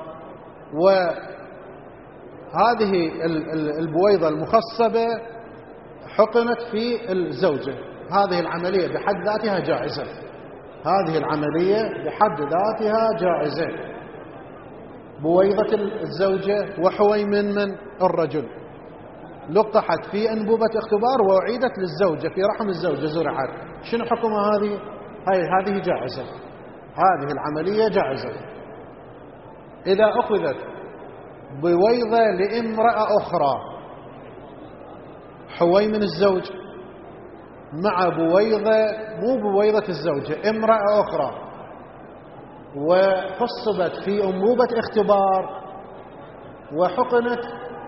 وهذه البويضة المخصبة حقنت في الزوجة، هذه العملية بحد ذاتها جائزة، هذه العملية بحد ذاتها جائزة. بويضة الزوجة وحوي من من الرجل لقحت في أنبوبة اختبار وأعيدت للزوجة في رحم الزوجة زرعت، شنو حكمها هذه؟ هاي هذه جائزة، هذه العملية جائزة. إذا أخذت بويضة لامرأة أخرى حوي من الزوج مع بويضة مو بويضة الزوجة امرأة أخرى وخصبت في أنبوبة اختبار وحقنت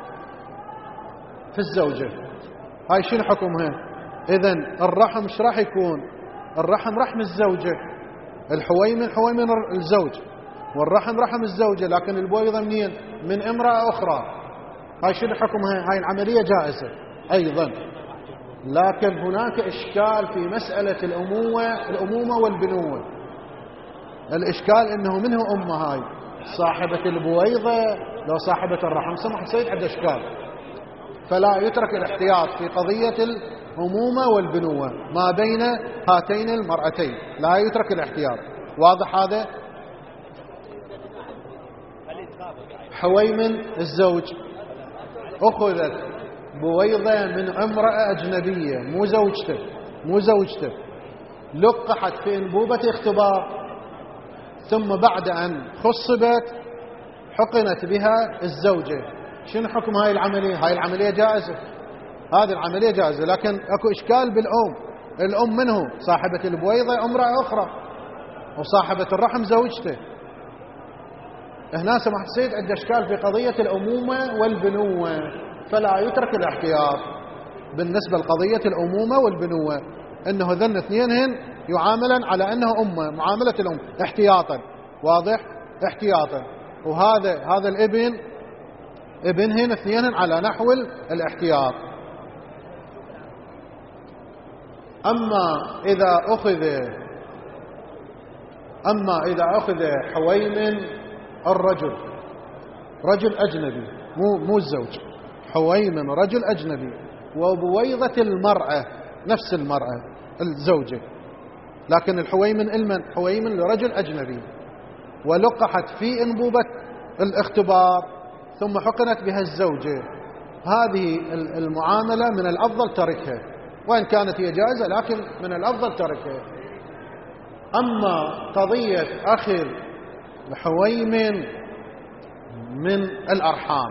في الزوجة، هاي شنو حكمها؟ إذن الرحم ايش راح يكون؟ الرحم رحم الزوجة، الحوي من حوي من الزوج، والرحم رحم الزوجة، لكن البويضة منين؟ من امرأة أخرى. هاي شنو حكمها؟ هاي العملية جائزة أيضا. لكن هناك إشكال في مسألة الأمومة الأمومة والبنوة. الإشكال إنه منه أمه هاي صاحبة البويضة لو صاحبة الرحم، سمح سيد عند إشكال، فلا يترك الاحتياط في قضية الأمومة والبنوة ما بين هاتين المرأتين، لا يترك الاحتياط. واضح هذا؟ حوي من الزوج أخذت بويضة من امرأة أجنبية مو زوجته مو زوجته لقحت في أنبوبة اختبار، ثم بعد أن خصبت حقنت بها الزوجة، شنو حكم هاي العملية؟ هاي العملية جائزة، هذه العملية جائزة. لكن اكو إشكال بالأم، الأم منه صاحبة البويضة امرأة أخرى وصاحبة الرحم زوجته. هنا سمحت سيد عند إشكال في قضية الأمومة والبنوة، فلا يترك الاحتياط بالنسبة لقضية الأمومة والبنوة، إنه ذن اثنينهن يعاملن على أنه أمه معاملة الأم احتياطا. واضح؟ احتياطا. وهذا هذا الابن ابنهن اثنينهن على نحو الاحتياط. أما إذا أخذ أما إذا أخذ حوي من الرجل، رجل أجنبي مو مو الزوج، حوي من رجل أجنبي وبويضة المرأة نفس المرأة الزوجة، لكن الحوي من المن حوي من لرجل أجنبي ولقحت في أنبوبة الاختبار ثم حقنت بها الزوجة، هذه المعاملة من الأفضل تركها، وإن كانت هي جائزة لكن من الأفضل تركها. أما قضية أخذ حوي من من الأرحام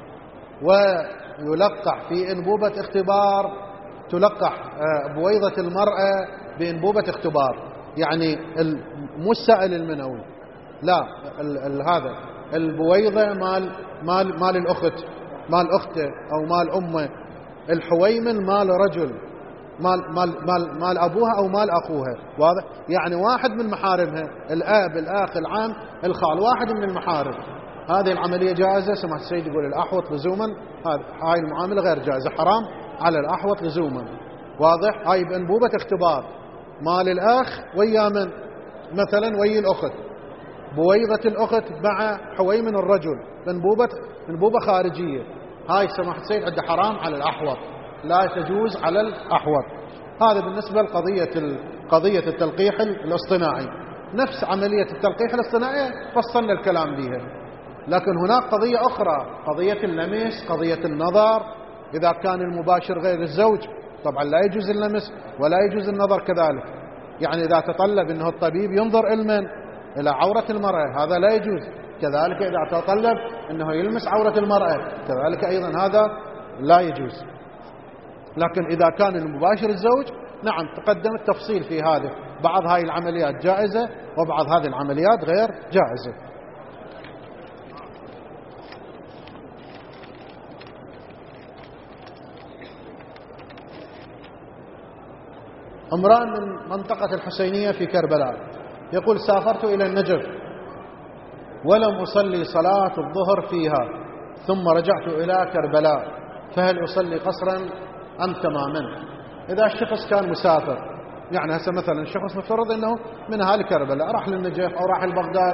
ويلقح في أنبوبة اختبار، تلقح بويضة المرأة بأنبوبة اختبار، يعني مو السائل المنوي، لا ال ال هذا البويضة مال مال مال الأخت مال أخته أو مال أمه، الحويمن مال رجل، مال, مال, مال, مال أبوها أو مال أخوها، واضح؟ يعني واحد من محارمها، الأب الأخ العم الخال، واحد من المحارم، هذه العملية جائزة. سمعت السيد يقول الأحوط لزوما، هاي المعاملة غير جائزة، حرام على الأحوط لزوما، واضح؟ هاي بأنبوبة اختبار، مال الأخ ويا من مثلا ويا الأخت، بويضة الأخت مع حويمن الرجل، بأنبوبة أنبوبة خارجية، هاي سماحة السيد عند حرام على الأحوط، لا تجوز على الأحوط. هذا بالنسبة لقضية قضية التلقيح الاصطناعي. نفس عملية التلقيح الاصطناعي فصلنا الكلام بها، لكن هناك قضية أخرى، قضية اللمس، قضية النظر. إذا كان المباشر غير الزوج طبعا لا يجوز اللمس ولا يجوز النظر كذلك. يعني إذا تطلب أنه الطبيب ينظر علما إلى عورة المرأة هذا لا يجوز، كذلك إذا تطلب أنه يلمس عورة المرأة كذلك أيضا هذا لا يجوز. لكن إذا كان المباشر الزوج نعم تقدم التفصيل في هذا، بعض هاي العمليات جائزة وبعض هذه العمليات غير جائزة. امرأة من منطقة الحسينية في كربلاء يقول سافرت إلى النجف ولم أصلي صلاة الظهر فيها ثم رجعت إلى كربلاء، فهل أصلي قصرا أم تماما؟ إذا الشخص كان مسافر، يعني هسه مثلا الشخص مفترض أنه من أهل كربلاء راح للنجف أو راح لبغداد،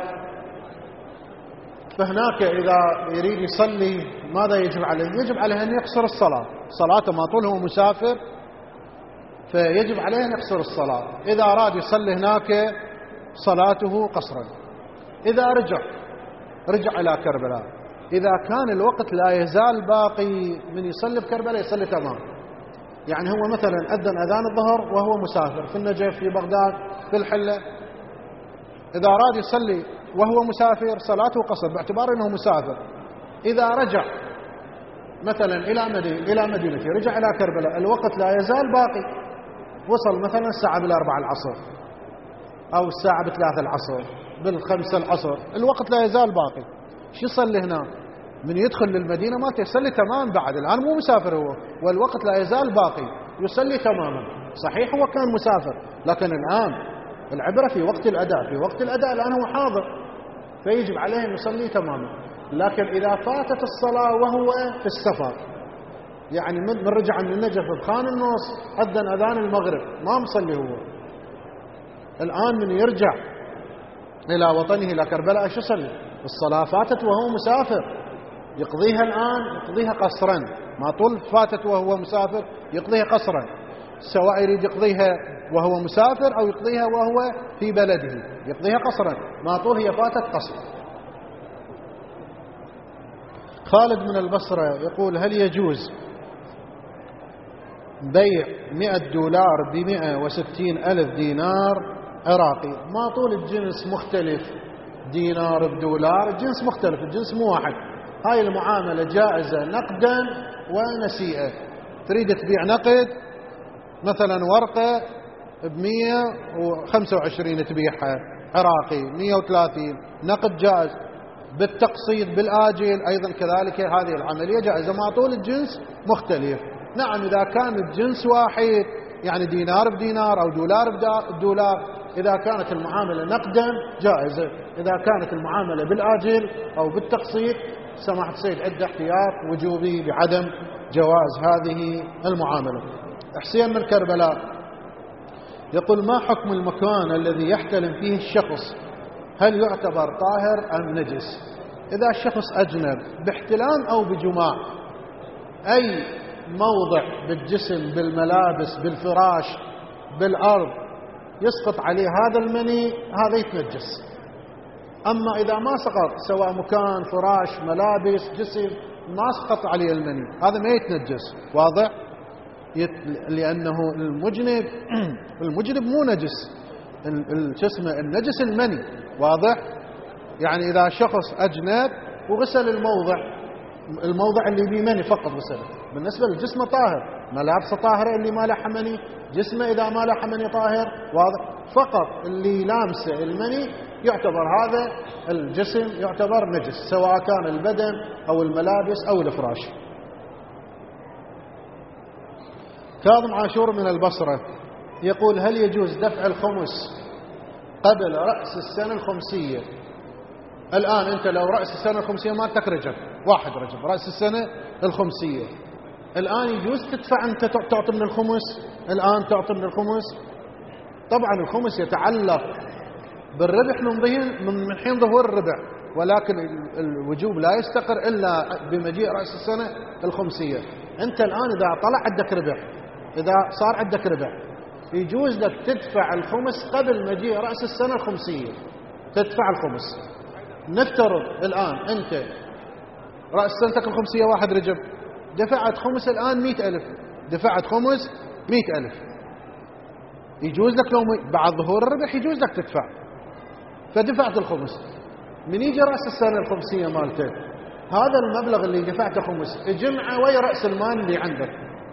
فهناك إذا يريد يصلي ماذا يجب عليه؟ يجب عليه أن يقصر الصلاة، صلاته ما طول هو مسافر فيجب عليه أن يقصر الصلاة. إذا أراد يصلي هناك صلاته قصرا. إذا رجع رجع إلى كربلاء، إذا كان الوقت لا يزال باقي من يصلي في كربلاء يصلي تمام. يعني هو مثلا أذن أذان الظهر وهو مسافر في النجف في بغداد في الحلة، إذا أراد يصلي وهو مسافر صلاته قصر باعتبار أنه مسافر. إذا رجع مثلا إلى مدينة إلى مدينته رجع إلى كربلاء الوقت لا يزال باقي، وصل مثلا الساعة بالأربعة العصر أو الساعة بثلاثة العصر بالخمسة العصر، الوقت لا يزال باقي، شو يصلي هنا؟ من يدخل للمدينة ما يصلي تمام بعد، الآن مو مسافر هو والوقت لا يزال باقي يصلي تماما. صحيح هو كان مسافر لكن الآن العبرة في وقت الأداء، في وقت الأداء الآن هو حاضر فيجب عليه أن يصلي تماما. لكن إذا فاتت الصلاة وهو في السفر، يعني من رجع من النجف بخان النص أذن أذان المغرب ما مصلي هو، الآن من يرجع إلى وطنه إلى كربلاء شو يصلي؟ الصلاة فاتت وهو مسافر يقضيها الآن يقضيها قصرا، ما طول فاتت وهو مسافر يقضيها قصرا، سواء يريد يقضيها وهو مسافر أو يقضيها وهو في بلده يقضيها قصرا، ما طول هي فاتت قصر. خالد من البصرة يقول هل يجوز بيع مئة دولار بمئة وستين ألف دينار عراقي؟ ما طول الجنس مختلف، دينار بدولار الجنس مختلف، الجنس مو واحد. هاي المعاملة جائزة نقدا ونسيئة. تريد تبيع نقد مثلا ورقة بمية وخمسة وعشرين تبيعها عراقي مية وثلاثين، نقد جائز. بالتقسيط بالآجل أيضا كذلك هذه العملية جائزة ما طول الجنس مختلف. نعم إذا كان الجنس واحد يعني دينار بدينار أو دولار بدولار، إذا كانت المعاملة نقدا جائزة، إذا كانت المعاملة بالآجل أو بالتقسيط سماحة السيد عدة احتياط وجوبي بعدم جواز هذه المعاملة. حسين من كربلاء يقول ما حكم المكان الذي يحتلم فيه الشخص، هل يعتبر طاهر أم نجس؟ إذا الشخص أجنب باحتلام أو بجماع، أي موضع بالجسم بالملابس بالفراش بالأرض يسقط عليه هذا المني هذا يتنجس. أما إذا ما سقط سواء مكان فراش ملابس جسم ما سقط عليه المني هذا ما يتنجس، واضح؟ يت... لأنه المجنب المجنب مو نجس، الجسم النجس المني، واضح؟ يعني إذا شخص أجنب وغسل الموضع الموضع اللي بيه مني فقط غسله، بالنسبة للجسم طاهر، ملابسه طاهرة اللي ما لها مني، جسمه إذا ما لها مني طاهر، واضح؟ فقط اللي لامسه المني يعتبر هذا الجسم يعتبر نجس، سواء كان البدن أو الملابس أو الفراش. كاظم عاشور من البصرة يقول: هل يجوز دفع الخمس قبل رأس السنة الخمسية؟ الآن أنت لو رأس السنة الخمسية مالتك رجب، واحد رجب رأس السنة الخمسية، الآن يجوز تدفع أنت تعطي من الخمس؟ الآن تعطي من الخمس؟ طبعا الخمس يتعلق بالربح من من حين ظهور الربح، ولكن الوجوب لا يستقر إلا بمجيء رأس السنة الخمسية. أنت الآن إذا طلع عندك ربح، إذا صار عندك ربح، يجوز لك تدفع الخمس قبل مجيء رأس السنة الخمسية، تدفع الخمس. نفترض الآن أنت رأس سنتك الخمسية واحد رجب، دفعت خمس الآن مئة ألف، دفعت خمس مئة ألف، يجوز لك لو بعد ظهور الربح يجوز لك تدفع، فدفعت الخمس. من يجي رأس السنة الخمسية مالته، هذا المبلغ اللي دفعته خمس اجمعه ويا رأس المال اللي عندك.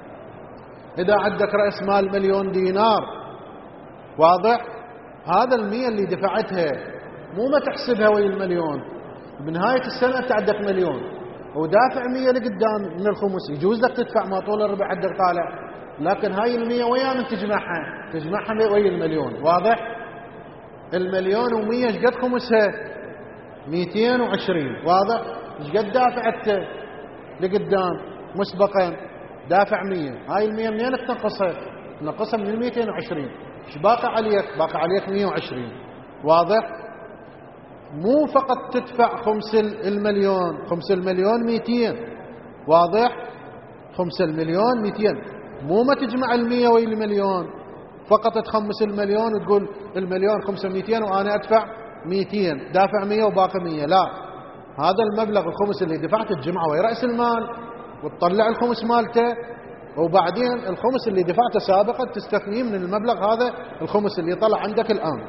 إذا عندك رأس مال مليون دينار، واضح؟ هذا المية اللي دفعتها مو ما تحسبها ويا المليون، بنهاية السنة أنت عندك مليون ودافع مية لقدام من الخمس، يجوز لك تدفع ما طول الربح عندك طالع، لكن هاي المية ويا من تجمعها، تجمعها ويا المليون، واضح؟ المليون ومية ايش قد خمسها؟ مئتين وعشرين، واضح؟ ايش قد دافعت لقدام مسبقا؟ دافع مية، هاي المية منين تنقصها؟ تنقصها من المئتين وعشرين، ايش باقي عليك؟ باقي عليك مية وعشرين، واضح؟ مو فقط تدفع خمس المليون، خمس المليون مئتين، واضح؟ خمس المليون مئتين، مو ما تجمع المية ويا المليون، فقط تخمس المليون وتقول المليون خمسة مئتين وأنا أدفع مئتين، دافع مية وباقي مية، لا، هذا المبلغ الخمس اللي دفعته تجمعه ويا رأس المال وتطلع الخمس مالته، وبعدين الخمس اللي دفعته سابقا تستثنيه من المبلغ هذا الخمس اللي طلع عندك الآن.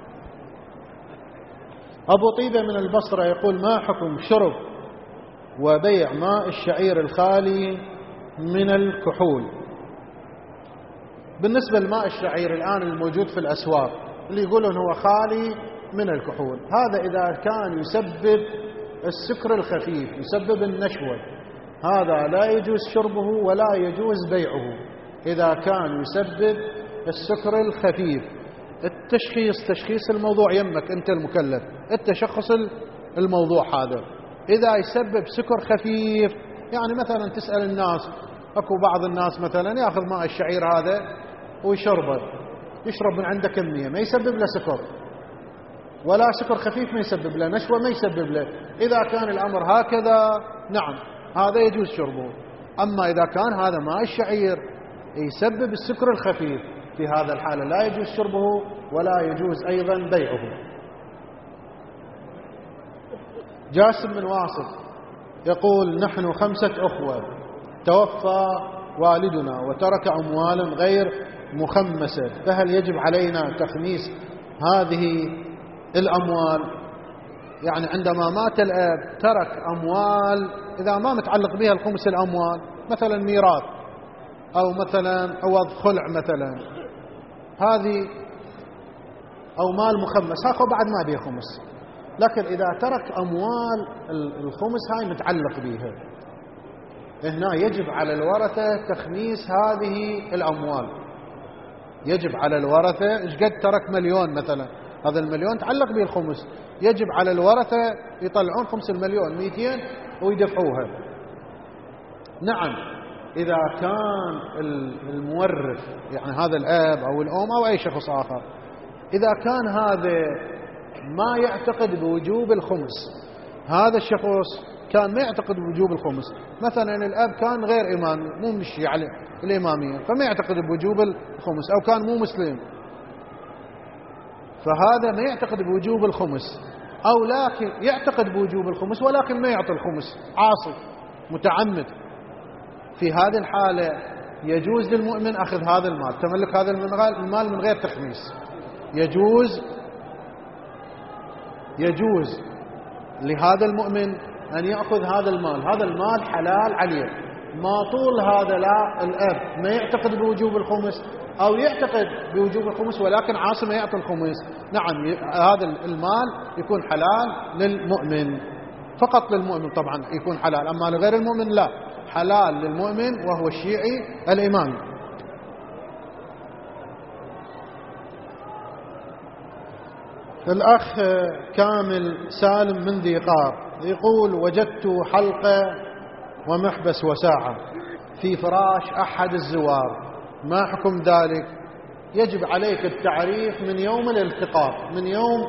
أبو طيبة من البصرة يقول: ما حكم شرب وبيع ماء الشعير الخالي من الكحول؟ بالنسبة لماء الشعير الآن الموجود في الأسواق اللي يقولون هو خالي من الكحول، هذا إذا كان يسبب السكر الخفيف، يسبب النشوة، هذا لا يجوز شربه ولا يجوز بيعه. إذا كان يسبب السكر الخفيف، التشخيص تشخيص الموضوع يمك أنت المكلف، التشخص الموضوع هذا. إذا يسبب سكر خفيف، يعني مثلا تسأل الناس، أكو بعض الناس مثلا يأخذ ماء الشعير هذا ويشربه، يشرب من عنده كمية ما يسبب له سكر، ولا سكر خفيف ما يسبب له نشوة، ما يسبب له. إذا كان الأمر هكذا نعم هذا يجوز شربه. أما إذا كان هذا ماء الشعير يسبب السكر الخفيف، في هذا الحالة لا يجوز شربه ولا يجوز أيضا بيعه. جاسم من واصف يقول: نحن خمسة أخوة، توفى والدنا وترك أموالا غير مخمسة، فهل يجب علينا تخميس هذه الأموال؟ يعني عندما مات الأب ترك أموال إذا ما متعلق بها الخمس الأموال، مثلا ميراث أو مثلا عوض خلع مثلا، هذه أو مال مخمس، هاكو بعد ما بيه خمس. لكن إذا ترك أموال الخمس هاي متعلق بها، هنا يجب على الورثة تخميس هذه الأموال، يجب على الورثة، إيش قد ترك مليون مثلا، هذا المليون تعلق به الخمس، يجب على الورثة يطلعون خمس المليون مئتين ويدفعوها. نعم إذا كان المورث يعني هذا الأب أو الأم أو أي شخص آخر، إذا كان هذا ما يعتقد بوجوب الخمس، هذا الشخص كان ما يعتقد بوجوب الخمس، مثلا الأب كان غير إمامي، مو من الشيعة الإمامية، فما يعتقد بوجوب الخمس، أو كان مو مسلم، فهذا ما يعتقد بوجوب الخمس، أو لكن يعتقد بوجوب الخمس ولكن ما يعطي الخمس، عاصي متعمد، في هذه الحالة يجوز للمؤمن أخذ هذا المال، تملك هذا المال من غير تخميس، يجوز يجوز لهذا المؤمن أن يأخذ هذا المال، هذا المال حلال عليه، ما طول هذا لا الأب ما يعتقد بوجوب الخمس أو يعتقد بوجوب الخمس ولكن عاصم يعطي الخمس، نعم هذا المال يكون حلال للمؤمن، فقط للمؤمن طبعا يكون حلال، أما لغير المؤمن لا، حلال للمؤمن وهو الشيعي الإمامي. الأخ كامل سالم من ذي قار يقول: وجدت حلقة ومحبس وساعة في فراش أحد الزوار، ما حكم ذلك؟ يجب عليك التعريف من يوم الالتقاط، من يوم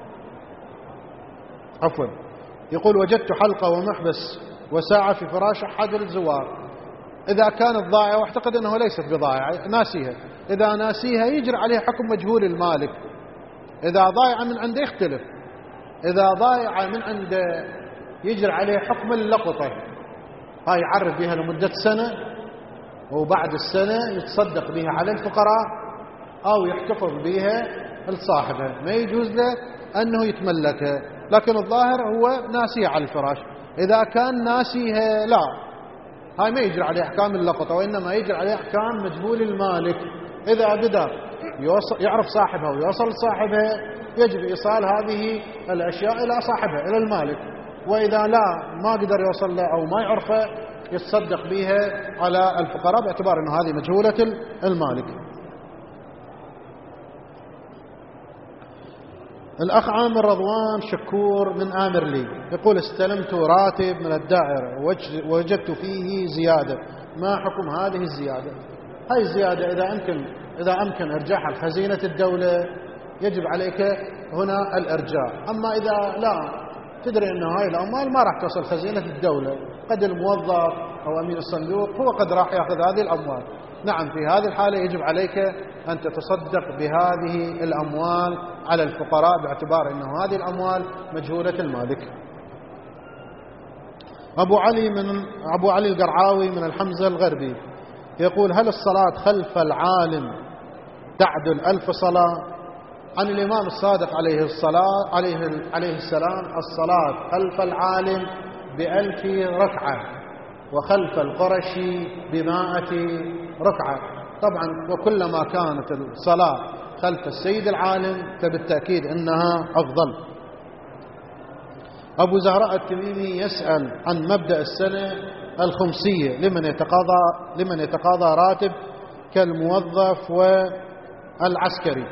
عفوا يقول: وجدت حلقة ومحبس وساعة في فراش أحد الزوار. إذا كانت ضائعة، واعتقد أنه ليست بضائعة، ناسيها، إذا ناسيها يجري عليه حكم مجهول المالك. إذا ضائعة من عنده يختلف، إذا ضائعة من عنده يجري عليه حكم اللقطة، هاي يعرف بها لمدة سنة، وبعد السنة يتصدق بها على الفقراء أو يحتفظ بها لصاحبها، ما يجوز له أنه يتملكها. لكن الظاهر هو ناسيها على الفراش. إذا كان ناسيها لا، هاي ما يجري عليه أحكام اللقطة، وإنما يجري عليه أحكام مجهول المالك. إذا قدر يعرف صاحبها ويوصل لصاحبها يجب إيصال هذه الأشياء إلى صاحبها، إلى المالك. وإذا لا ما قدر يوصل له أو ما يعرفه يتصدق بها على الفقراء باعتبار أنه هذه مجهولة المالك. الأخ عامر رضوان شكور من آمر لي يقول: استلمت راتب من الدائرة ووجدت فيه زيادة، ما حكم هذه الزيادة؟ هاي الزيادة إذا أمكن إذا أمكن إرجاعها لخزينة الدولة يجب عليك هنا الإرجاع. أما إذا لا تدري أن هاي الأموال ما راح توصل خزينة الدولة، قد الموظف أو أمين الصندوق هو قد راح يأخذ هذه الأموال، نعم، في هذه الحالة يجب عليك أن تتصدق بهذه الأموال على الفقراء باعتبار أنه هذه الأموال مجهولة المالك. أبو علي من أبو علي القرعاوي من الحمزة الغربي يقول: هل الصلاة خلف العالم تعدل ألف صلاة؟ عن الإمام الصادق عليه الصلاة عليه عليه السلام: الصلاة خلف العالم بألف ركعة وخلف القرشي بمائة ركعة. طبعا وكلما كانت الصلاة خلف السيد العالم فبالتأكيد أنها أفضل. أبو زهراء التميمي يسأل عن مبدأ السنة الخمسية لمن يتقاضى لمن يتقاضى راتب كالموظف والعسكري.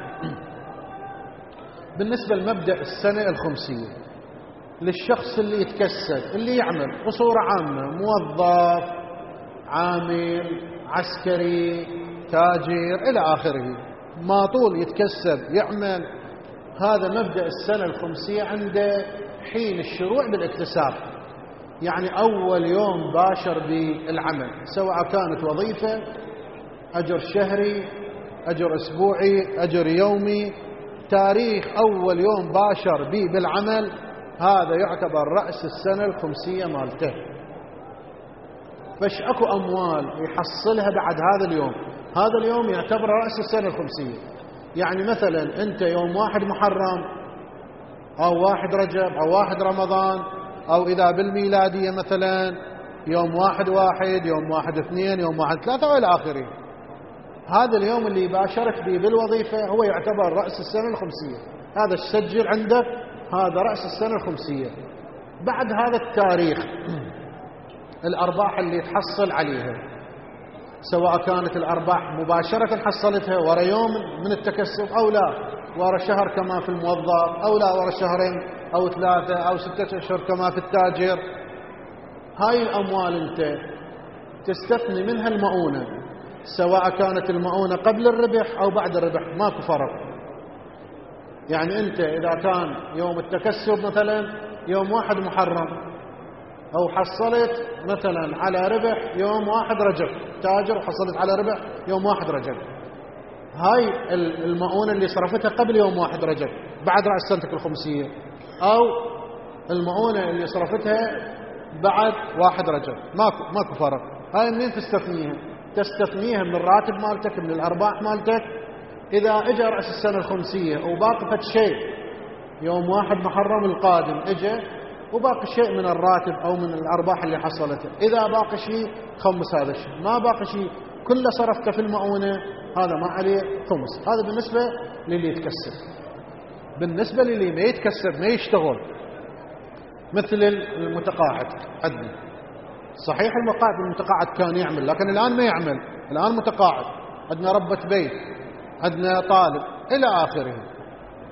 بالنسبة لمبدأ السنة الخمسية للشخص اللي يتكسب، اللي يعمل بصورة عامة، موظف، عامل، عسكري، تاجر إلى آخره، ما طول يتكسب يعمل، هذا مبدأ السنة الخمسية عنده حين الشروع بالاكتساب، يعني أول يوم باشر بالعمل، سواء كانت وظيفة، أجر شهري، أجر أسبوعي، أجر يومي، تاريخ أول يوم باشر به بالعمل، هذا يعتبر رأس السنة الخمسية مالته. فش أكو أموال يحصلها بعد هذا اليوم، هذا اليوم يعتبر رأس السنة الخمسية. يعني مثلا أنت يوم واحد محرم أو واحد رجب أو واحد رمضان، أو إذا بالميلادية مثلا يوم واحد واحد، يوم واحد اثنين، يوم واحد ثلاثة وإلى آخره، هذا اليوم اللي باشرت به بالوظيفة هو يعتبر رأس السنة الخمسية. هذا السجل عندك، هذا رأس السنة الخمسية. بعد هذا التاريخ الأرباح اللي تحصل عليها، سواء كانت الأرباح مباشرة حصلتها ورا يوم من التكسب أو لا ورا شهر كما في الموظف، أو لا ورا شهرين أو ثلاثة أو ستة أشهر كما في التاجر، هاي الأموال أنت تستثني منها المؤونة، سواء كانت المؤونة قبل الربح أو بعد الربح، ماكو فرق. يعني أنت إذا كان يوم التكسب مثلا يوم واحد محرم، أو حصلت مثلا على ربح يوم واحد رجب، تاجر وحصلت على ربح يوم واحد رجب، هاي المؤونة اللي صرفتها قبل يوم واحد رجب بعد رأس سنتك الخمسية، أو المؤونة اللي صرفتها بعد واحد رجب، ماكو ماكو فرق. هاي منين تستثنيها؟ تستثنيها من الراتب مالتك، من الأرباح مالتك. إذا اجى رأس السنة الخمسية وباقي فد شيء يوم واحد محرم القادم اجى وباقي شيء من الراتب أو من الأرباح اللي حصلته، إذا باقي شيء خمس هذا الشيء، ما باقي شيء كله صرفته في المؤونة، هذا ما عليه خمس. هذا بالنسبة للي يتكسب. بالنسبة للي ما يتكسب ما يشتغل، مثل المتقاعد عندنا، صحيح المقاعد المتقاعد كان يعمل لكن الآن ما يعمل، الآن متقاعد، عندنا ربة بيت، عندنا طالب إلى آخره،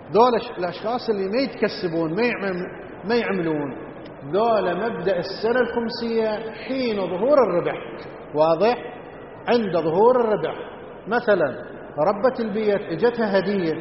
ذول الأشخاص اللي ما يتكسبون ما يعمل ما يعملون، ذول مبدأ السنة الخمسية حين ظهور الربح. واضح؟ عند ظهور الربح. مثلا ربة البيت اجتها هدية،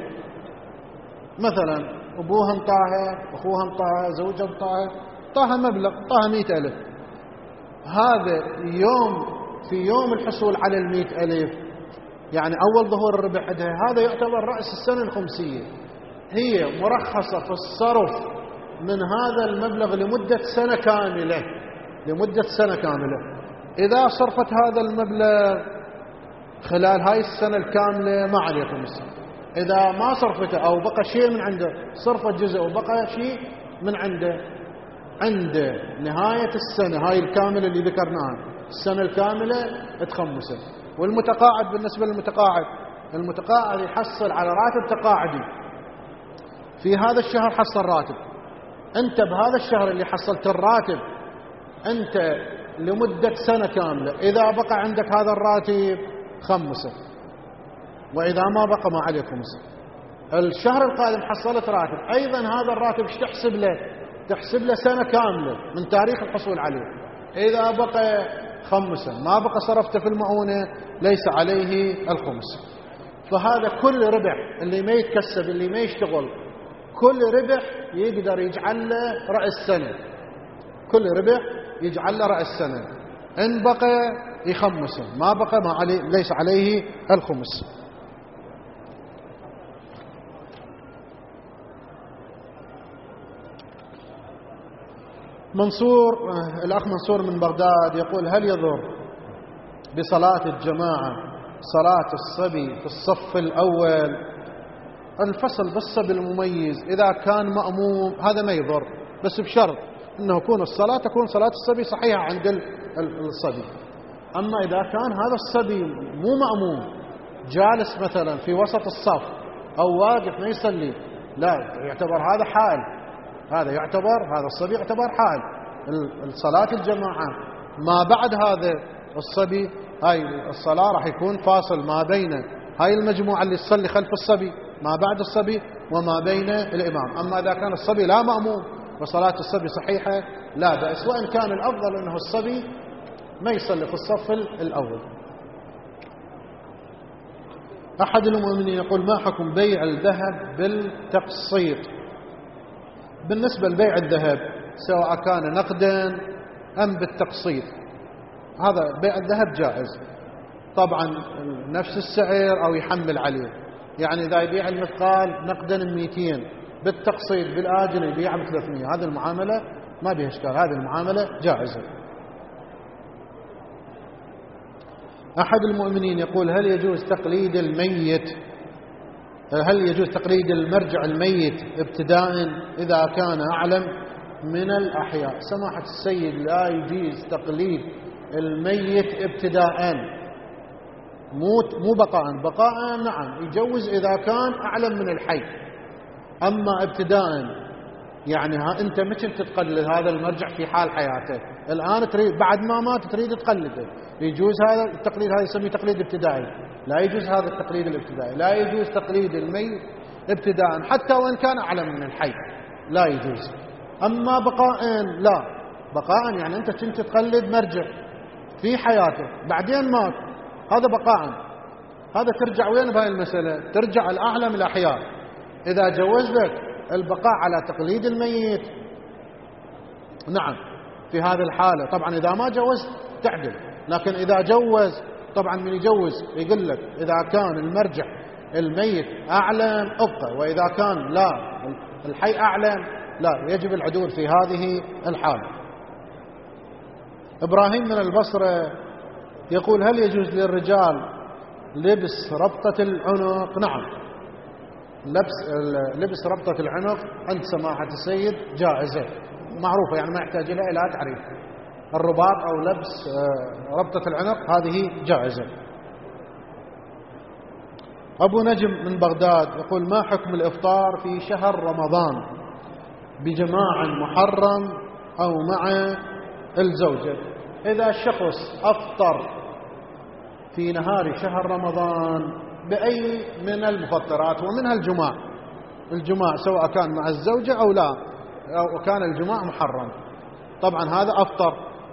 مثلا أبوها انطاها، أخوها انطاها، زوجها انطاها، طاها مبلغ، طاها مئة ألف. هذا يوم في يوم الحصول على المئة ألف، يعني أول ظهور الربح عندها، هذا يعتبر رأس السنة الخمسية. هي مرخصة في الصرف من هذا المبلغ لمدة سنة كاملة، لمدة سنة كاملة. إذا صرفت هذا المبلغ خلال هاي السنة الكاملة ما عليه خمس. إذا ما صرفته أو بقى شيء من عنده، صرفت جزء وبقى شيء من عنده، عند نهاية السنة هاي الكاملة اللي ذكرناها، السنة الكاملة تخمسه. والمتقاعد بالنسبة للمتقاعد، المتقاعد يحصل على راتب تقاعدي، في هذا الشهر حصل راتب، أنت بهذا الشهر اللي حصلت الراتب أنت لمدة سنة كاملة، إذا بقى عندك هذا الراتب خمسه، وإذا ما بقى ما عليك خمسه. الشهر القادم حصلت راتب، أيضا هذا الراتب ايش تحسب له؟ تحسب له سنة كاملة من تاريخ الحصول عليه. إذا بقى خمسة ما بقى صرفته في المعونة ليس عليه الخمس. فهذا كل ربح اللي ما يتكسب اللي ما يشتغل، كل ربح يقدر يجعل له رأس سنة، كل ربح يجعل له رأس سنة. إن بقى يخمسه، ما بقى ما عليه ليس عليه الخمس. منصور الأخ منصور من بغداد يقول: هل يضر بصلاة الجماعة صلاة الصبي في الصف الأول؟ الفصل بالصبي المميز إذا كان مأموم هذا ما يضر، بس بشرط أنه يكون الصلاة تكون صلاة الصبي صحيحة عند الصبي. أما إذا كان هذا الصبي مو مأموم، جالس مثلا في وسط الصف أو واقف ما يصلي، لا يعتبر هذا حال، هذا يعتبر هذا الصبي يعتبر حال. الصلاة الجماعة ما بعد هذا الصبي، هاي الصلاة راح يكون فاصل ما بين هاي المجموعة اللي تصلي خلف الصبي ما بعد الصبي وما بين الإمام. أما إذا كان الصبي لا مأموم وصلاة الصبي صحيحة لا بأس، وإن كان الأفضل أنه الصبي ما يصلي في الصف الأول. أحد المؤمنين يقول: ما حكم بيع الذهب بالتقسيط؟ بالنسبة لبيع الذهب سواء كان نقدا أم بالتقسيط، هذا بيع الذهب جائز طبعا، نفس السعر أو يحمل عليه. يعني إذا يبيع المثقال نقدا مئتين، بالتقسيط بالآجل يبيع بثلاثمئة، هذه المعاملة ما بها إشكال، هذه المعاملة جائزة. أحد المؤمنين يقول: هل يجوز تقليد الميت هل يجوز تقليد المرجع الميت ابتداء إذا كان أعلم من الأحياء؟ سماحة السيد لا يجوز تقليد الميت ابتداء، مو مو بقاء. بقاء نعم يجوز إذا كان أعلم من الحي، أما ابتداء يعني ها أنت متى تتقلد هذا المرجع في حال حياته، الآن تريد بعد ما مات تريد تقلده، يجوز هذا التقليد، هذا يسميه تقليد ابتدائي. لا يجوز هذا التقليد الابتدائي، لا يجوز تقليد الميت ابتداء حتى وإن كان أعلم من الحي، لا يجوز. أما بقاء لا، بقاء يعني أنت كنت تقلد مرجع في حياته بعدين مات، هذا بقاء. هذا ترجع وين بهاي المسألة؟ ترجع الأعلم الأحياء. إذا جوز لك البقاء على تقليد الميت نعم في هذه الحالة طبعا، إذا ما جوز تعدل. لكن إذا جوز طبعا من يجوز يقول لك إذا كان المرجع الميت أعلم أبقى، وإذا كان لا الحي أعلم لا، يجب العدول في هذه الحالة. إبراهيم من البصرة يقول: هل يجوز للرجال لبس ربطة العنق؟ نعم، لبس لبس ربطة العنق عند سماحة السيد جائزة معروفة، يعني ما يحتاج لها إلى تعريف. الرباط أو لبس ربطة العنق هذه جائزة. أبو نجم من بغداد يقول: ما حكم الإفطار في شهر رمضان بجماع محرم أو مع الزوجة؟ إذا شخص أفطر في نهار شهر رمضان بأي من المفطرات ومنها الجماع، الجماع سواء كان مع الزوجة أو لا، أو كان الجماع محرم. طبعا هذا أفطر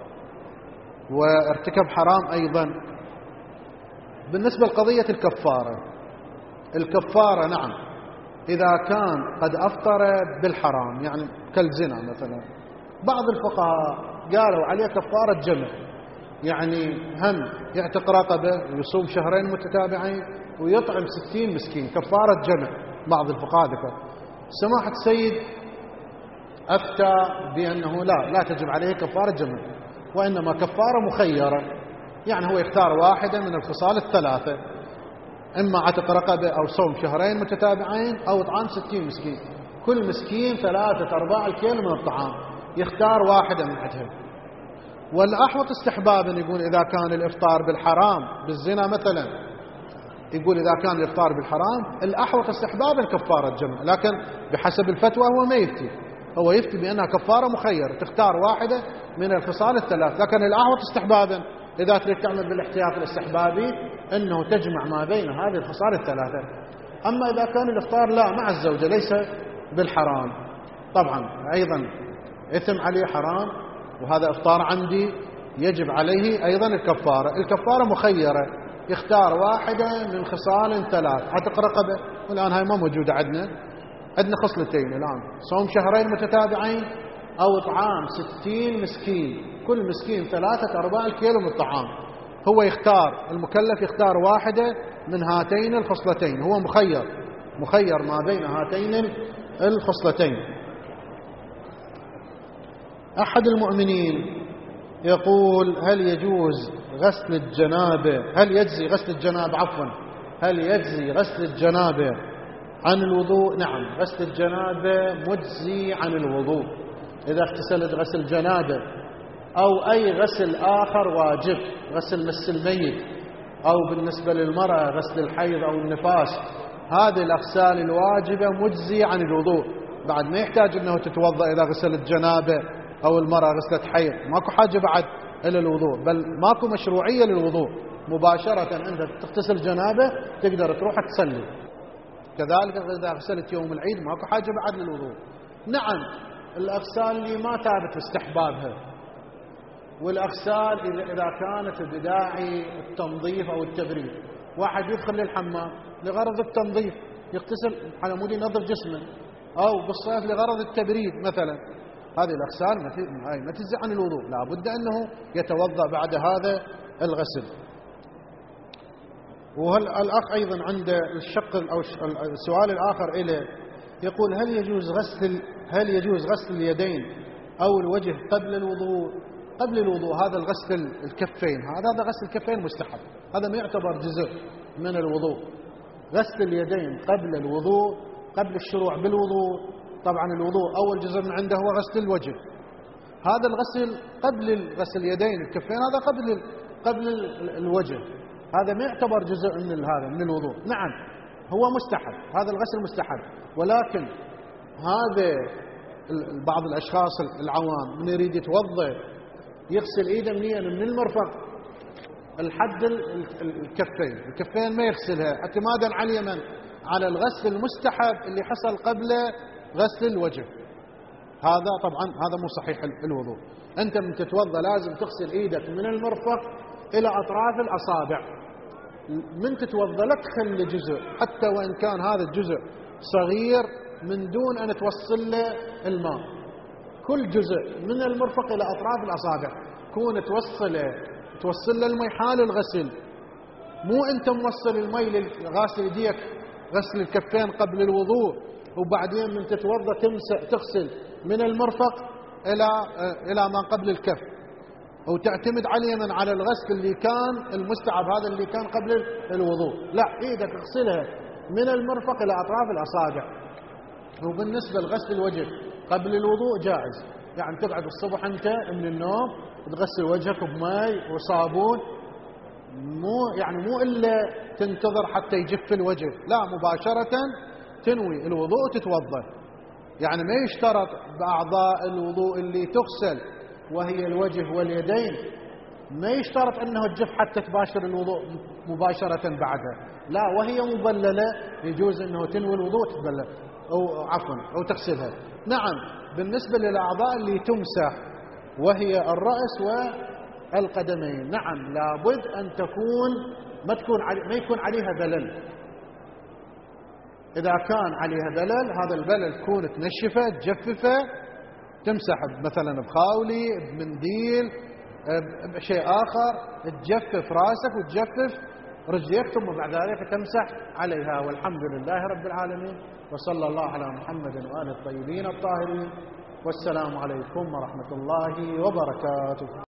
وارتكب حرام أيضا. بالنسبة لقضية الكفارة، الكفارة نعم إذا كان قد أفطر بالحرام، يعني كالزنا مثلا، بعض الفقهاء قالوا عليه كفارة جمع، يعني هم يعتق رقبة ويصوم شهرين متتابعين ويطعم ستين مسكين، كفارة جمع. بعض الفقهاء ذكر. سماحة السيد أفتى بأنه لا لا تجب عليه كفارة جمع، وإنما كفارة مخيرة، يعني هو يختار واحدة من الخصال الثلاثة، إما عتق رقبة أو صوم شهرين متتابعين أو إطعام ستين مسكين، كل مسكين ثلاثة أرباع الكيلو من الطعام، يختار واحدة من عندهم. والأحوط استحبابا يقول إذا كان الإفطار بالحرام بالزنا مثلا، يقول إذا كان الإفطار بالحرام الأحوط استحبابا كفارة جمع، لكن بحسب الفتوى هو ما يفتي، هو يفتي بأنها كفارة مخيرة، تختار واحدة من الخصال الثلاث، لكن الأحوط استحبابا إذا تريد تعمل بالاحتياط الاستحبابي أنه تجمع ما بين هذه الخصال الثلاثة. أما إذا كان الإفطار لا مع الزوجة ليس بالحرام، طبعا أيضا إثم عليه حرام، وهذا إفطار عندي يجب عليه أيضا الكفارة. الكفارة مخيرة، يختار واحدة من خصال ثلاث، عتق رقبة، والآن هاي ما موجودة عندنا، عندنا خصلتين الآن، صوم شهرين متتابعين أو إطعام ستين مسكين، كل مسكين ثلاثة أرباع الكيلو من الطعام. هو يختار، المكلف يختار واحدة من هاتين الخصلتين، هو مخير مخير ما بين هاتين الخصلتين. أحد المؤمنين يقول هل يجوز غسل الجنابة، هل يجزي غسل الجنابة عفوا هل يجزي غسل الجنابة عن الوضوء؟ نعم، غسل الجنابة مجزي عن الوضوء. إذا اغتسلت غسل جنابة أو أي غسل آخر واجب، غسل مس الميت، أو بالنسبة للمرأة غسل الحيض أو النفاس، هذه الأغسال الواجبة مجزي عن الوضوء، بعد ما يحتاج أنه تتوضأ إذا غسلت جنابة أو المرأة غسلت حيض، ماكو حاجة بعد إلى الوضوء، بل ماكو مشروعية للوضوء، مباشرة أنت تغتسل جنابة تقدر تروح تصلي. كذلك إذا غسلت يوم العيد ماكو حاجة بعد للوضوء. نعم الأغسال اللي ما ثابت استحبابها، والأغسال إذا كانت بداعي التنظيف أو التبريد، واحد يدخل للحمام لغرض التنظيف يغتسل على مود ينظف جسمه، أو بالصيف لغرض التبريد مثلا، هذه الأغسال ما تجزي عن الوضوء، لا بد أنه يتوضأ بعد هذا الغسل. والأخ أيضا عند الشق أو السؤال الآخر إليه يقول هل يجوز غسل هل يجوز غسل اليدين أو الوجه قبل الوضوء؟ قبل الوضوء هذا الغسل الكفين، هذا هذا غسل الكفين مستحب، هذا ما يعتبر جزء من الوضوء. غسل اليدين قبل الوضوء، قبل الشروع بالوضوء، طبعا الوضوء أول جزء من عنده هو غسل الوجه، هذا الغسل قبل غسل اليدين الكفين، هذا قبل قبل الوجه، هذا ما يعتبر جزء من هذا من الوضوء. نعم هو مستحب، هذا الغسل مستحب، ولكن هذا بعض الأشخاص العوام من يريد يتوضأ يغسل ايده منين؟ من المرفق الحد الكفين، الكفين ما يغسلها اعتمادا على اليمن على الغسل المستحب اللي حصل قبل غسل الوجه. هذا طبعا هذا مو صحيح الوضوء. انت من تتوضا لازم تغسل ايدك من المرفق الى اطراف الاصابع، من تتوضا لا تخلي جزء حتى وان كان هذا الجزء صغير من دون ان توصل له الماء، كل جزء من المرفق الى اطراف الاصابع كون توصله توصل له الماء حال الغسل، مو انت موصل الماء لغاسل يديك غسل الكفين قبل الوضوء وبعدين من تتوضا تمسح تغسل من المرفق الى الى ما قبل الكف، وتعتمد على اليمن على الغسل اللي كان المستحب هذا اللي كان قبل الوضوء. لا، ايدك اغسلها من المرفق الى اطراف الاصابع. وبالنسبه لغسل الوجه قبل الوضوء جائز، يعني تقعد الصبح انت من النوم وتغسل وجهك بماء وصابون، مو يعني مو الا تنتظر حتى يجف الوجه، لا مباشره تنوي الوضوء وتتوضا. يعني ما يشترط باعضاء الوضوء اللي تغسل وهي الوجه واليدين، ما يشترط انه تجف حتى تباشر الوضوء مباشره بعدها، لا، وهي مبلله يجوز انه تنوي الوضوء وتتبلل. أو عفوا أو تغسلها. نعم بالنسبة للأعضاء اللي تمسح وهي الرأس والقدمين، نعم لابد أن تكون ما تكون ما يكون عليها بلل. إذا كان عليها بلل هذا البلل تكون تنشفه تجففه، تمسح مثلا بخاولي بمنديل بشيء آخر، تجفف راسك وتجفف رجليك، ثم بعد ذلك تمسح عليها. والحمد لله رب العالمين، وصلى الله على محمد وآله الطيبين الطاهرين، والسلام عليكم ورحمة الله وبركاته.